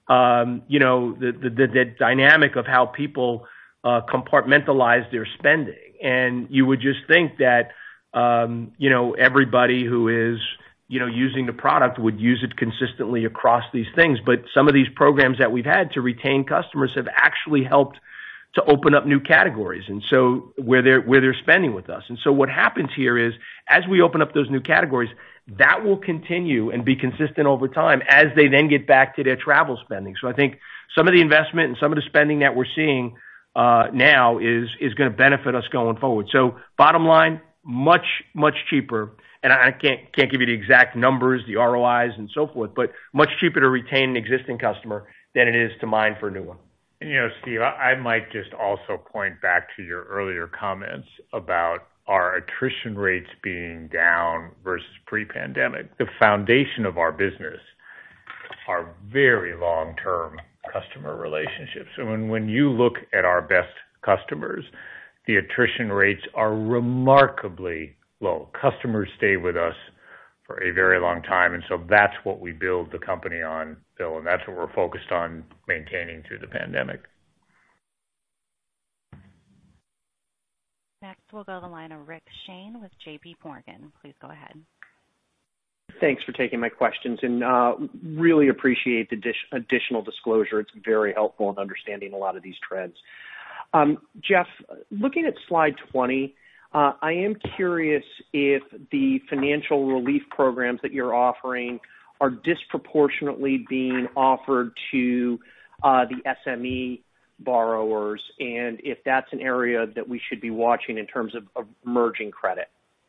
the dynamic of how people compartmentalize their spending. And you would just think that, everybody who is, using the product would use it consistently across these things. But some of these programs that we've had to retain customers have actually helped to open up new categories. And so where they're spending with us. And so what happens here is as we open up those new categories, that will continue and be consistent over time as they then get back to their travel spending. So I think some of the investment and some of the spending that we're seeing now is going to benefit us going forward. So bottom line, much cheaper. And I can't give you the exact numbers, the ROIs and so forth, but much cheaper to retain an existing customer than it is to mine for a new one. Steve, I might just also point back to your earlier comments about our attrition rates being down versus pre-pandemic. The foundation of our business are very long-term customer relationships. And when you look at our best customers, the attrition rates are remarkably low. Customers stay with us for a very long time, and so that's what we build the company on, Bill, and that's what we're focused on maintaining through the pandemic. Next, we'll go to the line of Rick Shane with J.P. Morgan. Please go ahead. Thanks for taking my questions, and really appreciate the additional disclosure. It's very helpful in understanding a lot of these trends. Jeff, looking at slide 20, I am curious if the financial relief programs that you're offering are disproportionately being offered to the SME borrowers, and if that's an area that we should be watching in terms of emerging credit.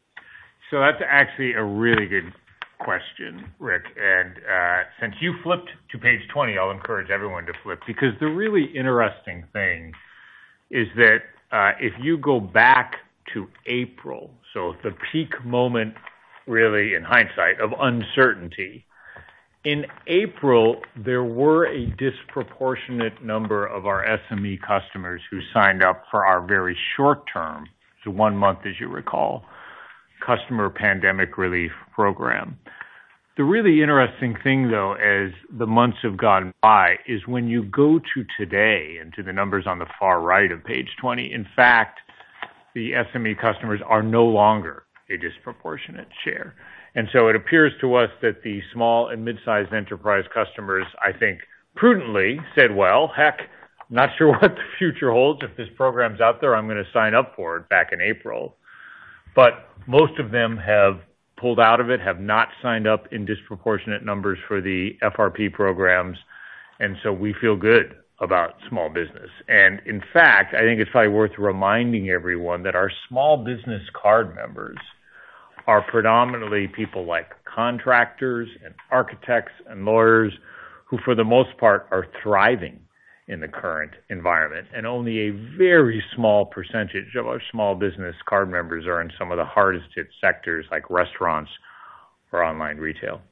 So that's actually a really good question, Rick. And since you flipped to page 20, I'll encourage everyone to flip, because the really interesting thing is that if you go back to April, so the peak moment really in hindsight of uncertainty, in April, there were a disproportionate number of our SME customers who signed up for our very short term, so 1 month, as you recall, customer pandemic relief program. The really interesting thing, though, as the months have gone by, is when you go to today and to the numbers on the far right of page 20, in fact, the SME customers are no longer a disproportionate share. And so it appears to us that the small and mid-sized enterprise customers, I think, prudently said, well, heck, not sure what the future holds. If this program's out there, I'm going to sign up for it back in April. But most of them have pulled out of it, have not signed up in disproportionate numbers for the FRP programs. And so we feel good about small business. And in fact, I think it's probably worth reminding everyone that our small business card members are predominantly people like contractors and architects and lawyers who, for the most part, are thriving in the current environment. And only a very small percentage of our small business card members are in some of the hardest hit sectors like restaurants or offline retail.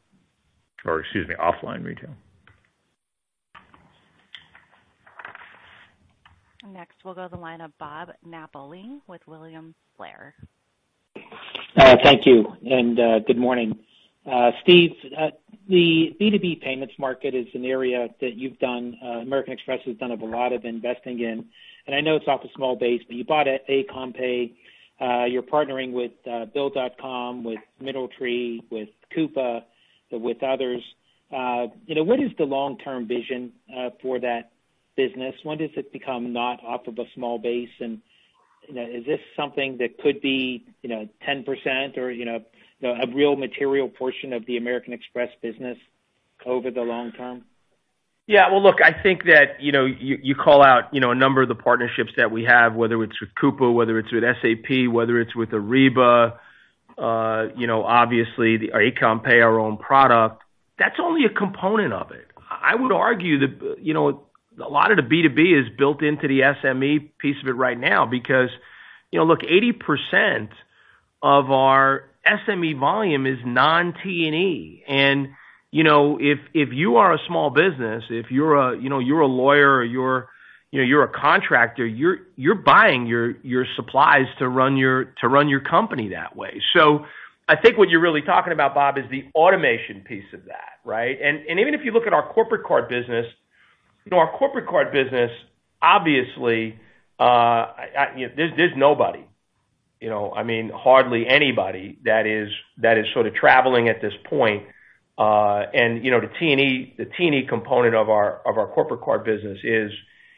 Next, we'll go to the line of Bob Napoli with William Blair. Thank you, and good morning. Steve, the B2B payments market is an area that you've done, American Express has done a lot of investing in, and I know it's off a small base, but you bought AcomPay, you're partnering with Bill.com, with MineralTree, with Coupa, with others. What is the long-term vision for that business? When does it become not off of a small base? And is this something that could be 10% or a real material portion of the American Express business over the long term? Yeah, well, look, I think that you call out a number of the partnerships that we have, whether it's with Coupa, whether it's with SAP, whether it's with Ariba, obviously AECOM Pay, our own product, that's only a component of it. I would argue that, a lot of the B2B is built into the SME piece of it right now because, look, 80% of our SME volume is non-T&E. And, if you are a small business, if you're a lawyer or you're a contractor, you're buying your supplies to run your company that way. So I think what you're really talking about, Bob, is the automation piece of that, right? And even if you look at our corporate card business, our corporate card business, obviously, there's nobody, hardly anybody that is sort of traveling at this point. And the T&E component of our corporate card business is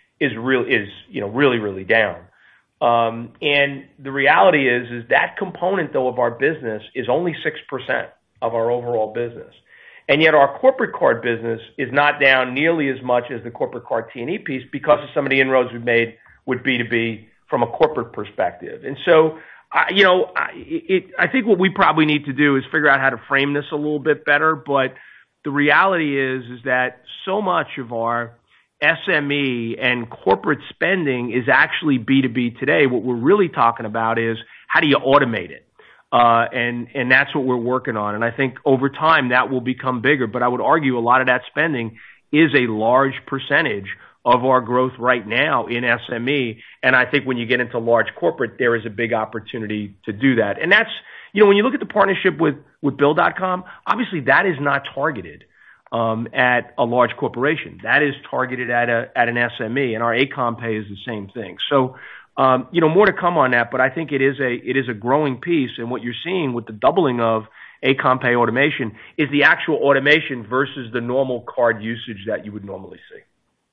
really down. And the reality is that component though of our business is only 6% of our overall business. And yet our corporate card business is not down nearly as much as the corporate card T&E piece because of some of the inroads we've made with B2B from a corporate perspective. And so, I think what we probably need to do is figure out how to frame this a little bit better. But the reality is that so much of our SME and corporate spending is actually B2B today. What we're really talking about is how do you automate it? And that's what we're working on. And I think over time that will become bigger. But I would argue a lot of that spending is a large percentage of our growth right now in SME. And I think when you get into large corporate, there is a big opportunity to do that. And that's, when you look at the partnership with Bill.com, obviously that is not targeted at a large corporation. That is targeted at an SME, and our AECOM Pay is the same thing. So, more to come on that, but I think it is a growing piece. And what you're seeing with the doubling of AECOM Pay automation is the actual automation versus the normal card usage that you would normally see.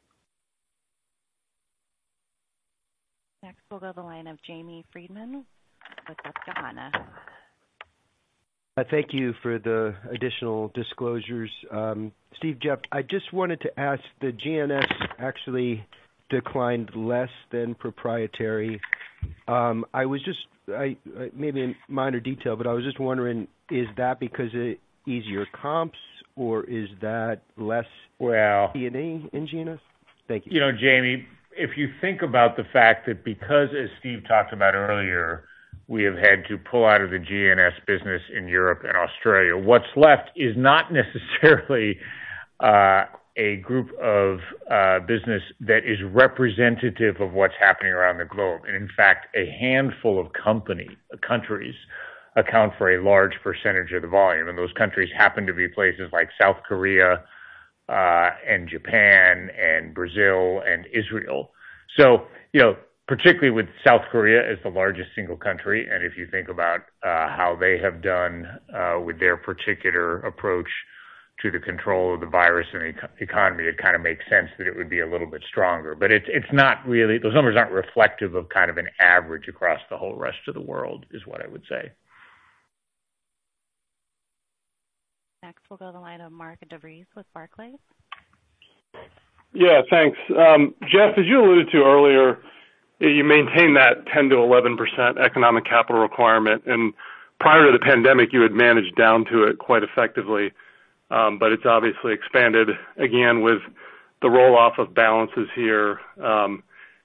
Next, we'll go to the line of Jamie Friedman with Susquehanna. Thank you for the additional disclosures. Steve, Jeff, I just wanted to ask, the GNS actually declined less than proprietary. I was just, maybe in minor detail, but I was just wondering, is that because of easier comps or is that less T&E in GNS? Thank you. Jamie, if you think about the fact that because, as Steve talked about earlier, we have had to pull out of the GNS business in Europe and Australia, what's left is not necessarily a group of business that is representative of what's happening around the globe. And in fact, a handful of countries account for a large percentage of the volume. And those countries happen to be places like South Korea and Japan and Brazil and Israel. So, particularly with South Korea as the largest single country, and if you think about how they have done with their particular approach to the control of the virus and the economy, it kind of makes sense that it would be a little bit stronger. But it's not really, those numbers aren't reflective of kind of an average across the whole rest of the world, is what I would say. Next, we'll go to the line of Mark DeVries with Barclays. Yeah, thanks. Jeff, as you alluded to earlier, you maintain that 10 to 11% economic capital requirement, and prior to the pandemic, you had managed down to it quite effectively, but it's obviously expanded again with the roll-off of balances here and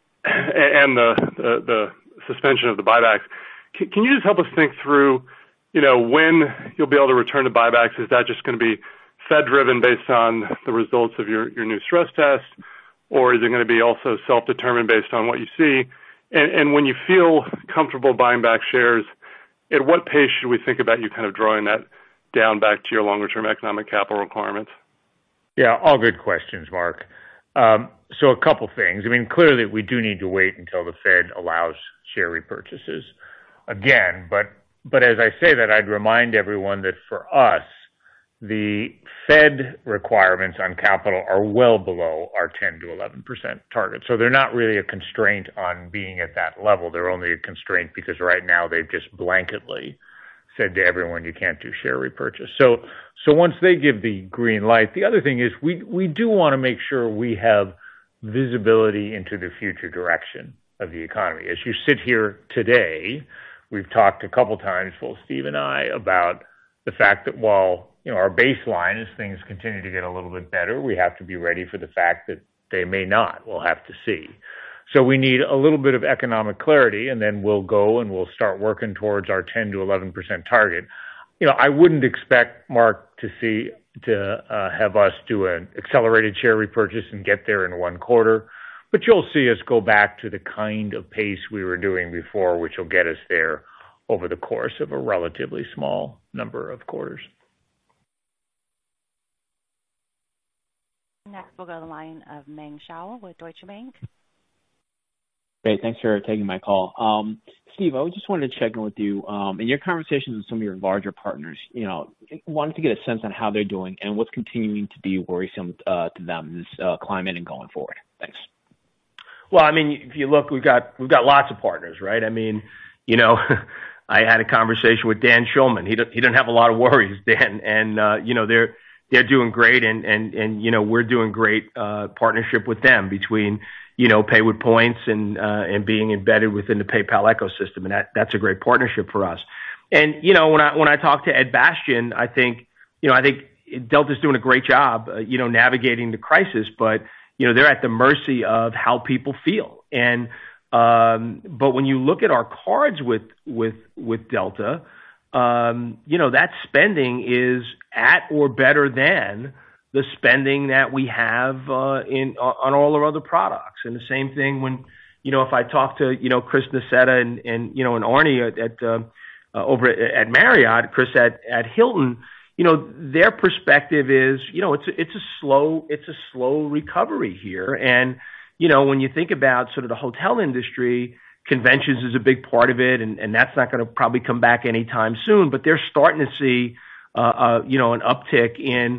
the suspension of the buybacks. Can you just help us think through, when you'll be able to return to buybacks? Is that just going to be Fed-driven based on the results of your new stress test? Or is it going to be also self-determined based on what you see? And when you feel comfortable buying back shares, at what pace should we think about you kind of drawing that down back to your longer-term economic capital requirements? Yeah, all good questions, Mark. So a couple things. Clearly we do need to wait until the Fed allows share repurchases again. But as I say that, I'd remind everyone that for us, the Fed requirements on capital are well below our 10 to 11% target. So they're not really a constraint on being at that level. They're only a constraint because right now they've just blanketly said to everyone, you can't do share repurchase. So once they give the green light, the other thing is we do want to make sure we have visibility into the future direction of the economy. As you sit here today, we've talked a couple times, both Steve and I, about the fact that while our baseline is things continue to get a little bit better, we have to be ready for the fact that they may not. We'll have to see. So we need a little bit of economic clarity, and then we'll go and we'll start working towards our 10 to 11% target. I wouldn't expect, Mark, to have us do an accelerated share repurchase and get there in one quarter, but you'll see us go back to the kind of pace we were doing before, which will get us there over the course of a relatively small number of quarters. Next, we'll go to the line of Meng Xiao with Deutsche Bank. Great. Thanks for taking my call. Steve, I just wanted to check in with you. In your conversations with some of your larger partners, wanted to get a sense on how they're doing and what's continuing to be worrisome to them in this climate and going forward. Thanks. Well, if you look, we've got lots of partners, right? I had a conversation with Dan Schulman. He doesn't have a lot of worries, Dan, and they're doing great, and we're doing great partnership with them between pay with points and being embedded within the PayPal ecosystem, and that's a great partnership for us. And when I talk to Ed Bastian, I think Delta's doing a great job navigating the crisis, but they're at the mercy of how people feel. And but when you look at our cards with Delta, that spending is at or better than the spending that we have on all our other products. And the same thing when, if I talk to, Chris Nassetta and Arnie over at Marriott, Chris at Hilton, their perspective is, it's a slow recovery here. And, when you think about sort of the hotel industry, conventions is a big part of it, and that's not going to probably come back anytime soon, but they're starting to see, an uptick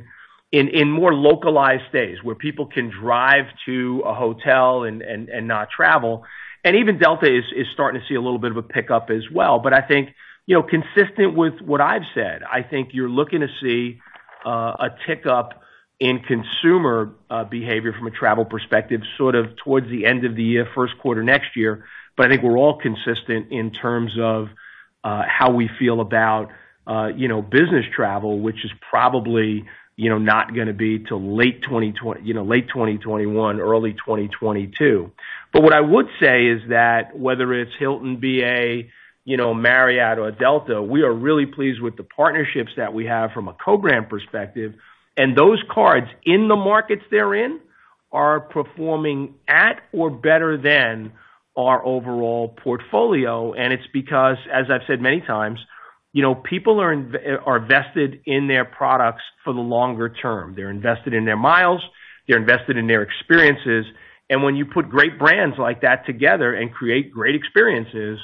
in more localized stays where people can drive to a hotel and not travel. And even Delta is starting to see a little bit of a pickup as well. But I think, consistent with what I've said, I think you're looking to see a tick up in consumer behavior from a travel perspective sort of towards the end of the year, first quarter next year. But I think we're all consistent in terms of how we feel about, business travel, which is probably not going to be till late 2020, late 2021, early 2022. But what I would say is that whether it's Hilton, BA, Marriott or Delta, we are really pleased with the partnerships that we have from a co-brand perspective. And those cards in the markets they're in are performing at or better than our overall portfolio. And it's because, as I've said many times, people are vested in their products for the longer term. They're invested in their miles. They're invested in their experiences. And when you put great brands like that together and create great experiences,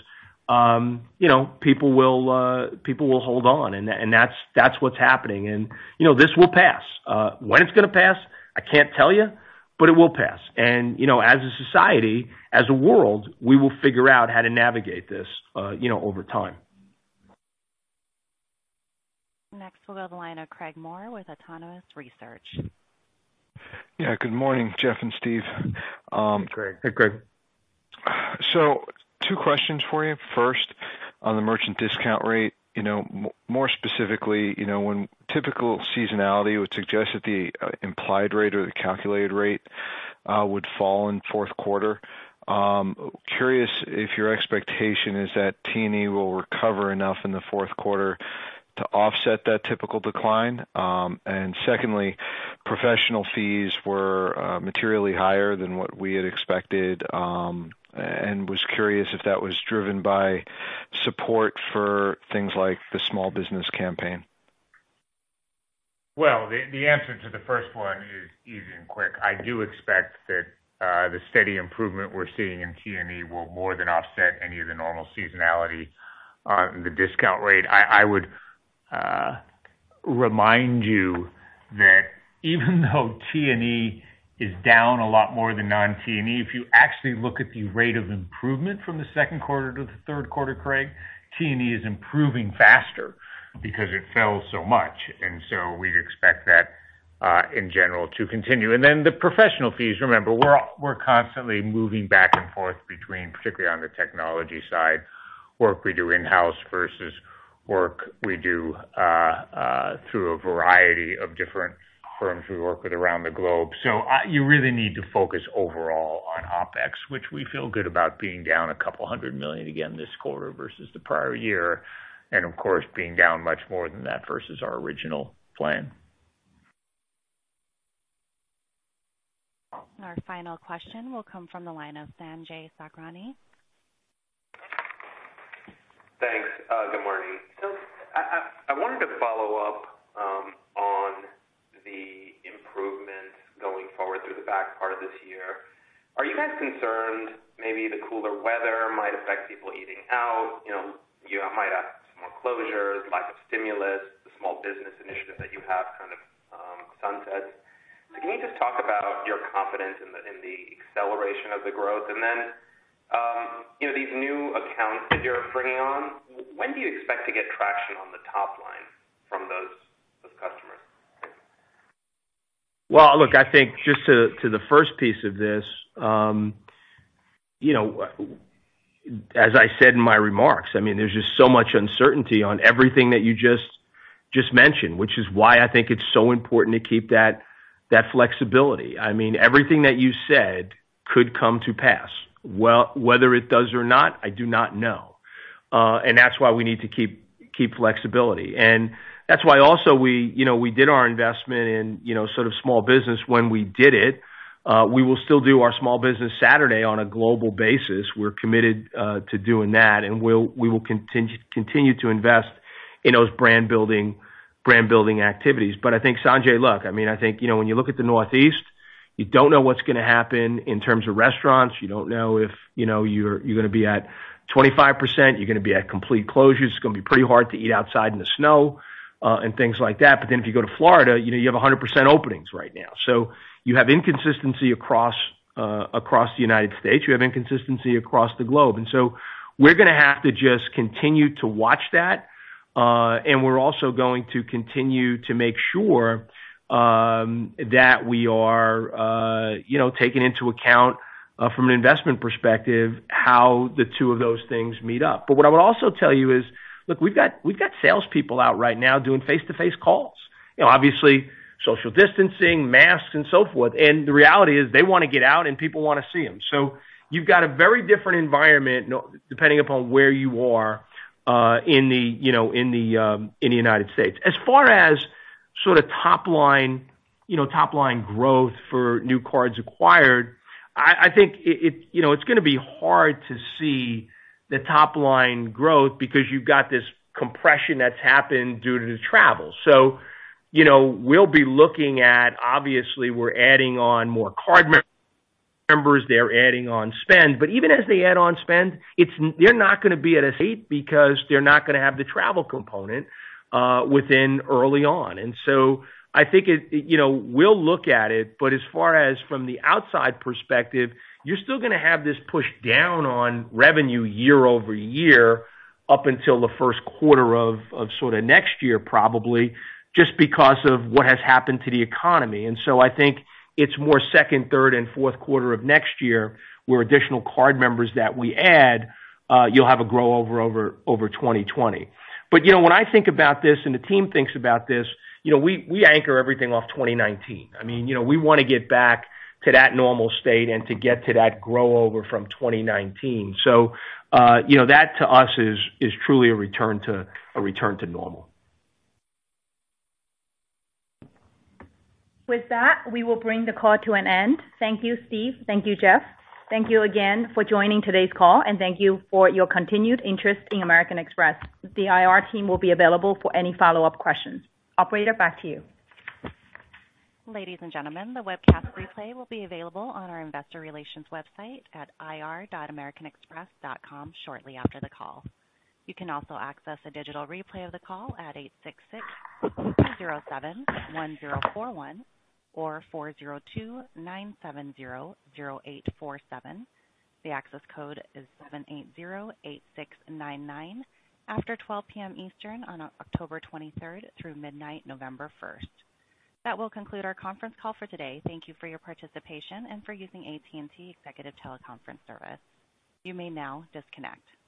people will hold on, and that's what's happening. And this will pass. When it's going to pass, I can't tell you, but it will pass. And as a society, as a world, we will figure out how to navigate this, over time. Next, we'll go to the line of Craig Moore with Autonomous Research. Yeah, good morning, Jeff and Steve. Hey, Craig. So, two questions for you. First, on the merchant discount rate, more specifically, when typical seasonality would suggest that the implied rate or the calculated rate would fall in fourth quarter. Curious if your expectation is that T&E will recover enough in the fourth quarter to offset that typical decline. And secondly, professional fees were materially higher than what we had expected, and was curious if that was driven by support for things like the small business campaign. Well, the answer to the first one is easy and quick. I do expect that the steady improvement we're seeing in T&E will more than offset any of the normal seasonality on the discount rate. I would remind you that even though T&E is down a lot more than non-T&E, if you actually look at the rate of improvement from the second quarter to the third quarter, Craig, T&E is improving faster because it fell so much. And so we'd expect that in general to continue. And then the professional fees, remember, we're constantly moving back and forth between, particularly on the technology side, work we do in-house versus work we do through a variety of different firms we work with around the globe. So you really need to focus overall on OpEx, which we feel good about being down $200 million again this quarter versus the prior year, and of course being down much more than that versus our original plan. Our final question will come from the line of Sanjay Sakhrani. Thanks. Good morning. So I wanted to follow up on the improvements going forward through the back part of this year. Are you guys concerned maybe the cooler weather might affect people eating out? You might have some more closures, lack of stimulus, the small business initiative that you have kind of sunsets. So can you just talk about your confidence in the acceleration of the growth? And then, these new accounts that you're bringing on, when do you expect to get traction on the top line from those customers? Well, look, I think just to the first piece of this, as I said in my remarks, I mean, there's just so much uncertainty on everything that you just mentioned, which is why I think it's so important to keep that flexibility. I mean, everything that you said could come to pass. Well, whether it does or not, I do not know. And that's why we need to keep flexibility. And that's why also we did our investment in, sort of small business when we did it. We will still do our Small Business Saturday on a global basis. We're committed to doing that, and we will continue to invest in those brand building activities. But I think, Sanjay, look, I mean, I think, when you look at the Northeast, you don't know what's going to happen in terms of restaurants. You don't know if, you're going to be at 25%, you're going to be at complete closures. It's going to be pretty hard to eat outside in the snow and things like that. But then if you go to Florida, you have 100% openings right now. So you have inconsistency across the United States. You have inconsistency across the globe. And so we're going to have to just continue to watch that. And we're also going to continue to make sure that we are, taking into account from an investment perspective how the two of those things meet up. But what I would also tell you is, look, we've got salespeople out right now doing face-to-face calls. Obviously social distancing, masks, and so forth. And the reality is they want to get out and people want to see them. So you've got a very different environment depending upon where you are in the United States. As far as sort of top line growth for new cards acquired, I think it's going to be hard to see the top line growth because you've got this compression that's happened due to the travel. So, we'll be looking at, obviously, we're adding on more card members, they're adding on spend, but even as they add on spend, they're not going to be at a rate because they're not going to have the travel component within early on. And so I think we'll look at it, but as far as from the outside perspective, you're still going to have this push down on revenue year over year up until the first quarter of sort of next year, probably, just because of what has happened to the economy. And so I think it's more second, third, and fourth quarter of next year where additional card members that we add, you'll have a grow over 2020. But, when I think about this and the team thinks about this, we anchor everything off 2019. I mean, we want to get back to that normal state and to get to that grow over from 2019. So, that to us is truly a return to normal. With that, we will bring the call to an end. Thank you, Steve. Thank you, Jeff. Thank you again for joining today's call, and thank you for your continued interest in American Express. The IR team will be available for any follow-up questions. Operator, back to you. Ladies and gentlemen, the webcast replay will be available on our investor relations website at ir.americanexpress.com shortly after the call. You can also access a digital replay of the call at 866-207-1041 or 402-970-0847. The access code is 780-8699 after 12 p.m. Eastern on October 23rd through midnight November 1st. That will conclude our conference call for today. Thank you for your participation and for using AT&T Executive Teleconference Service. You may now disconnect.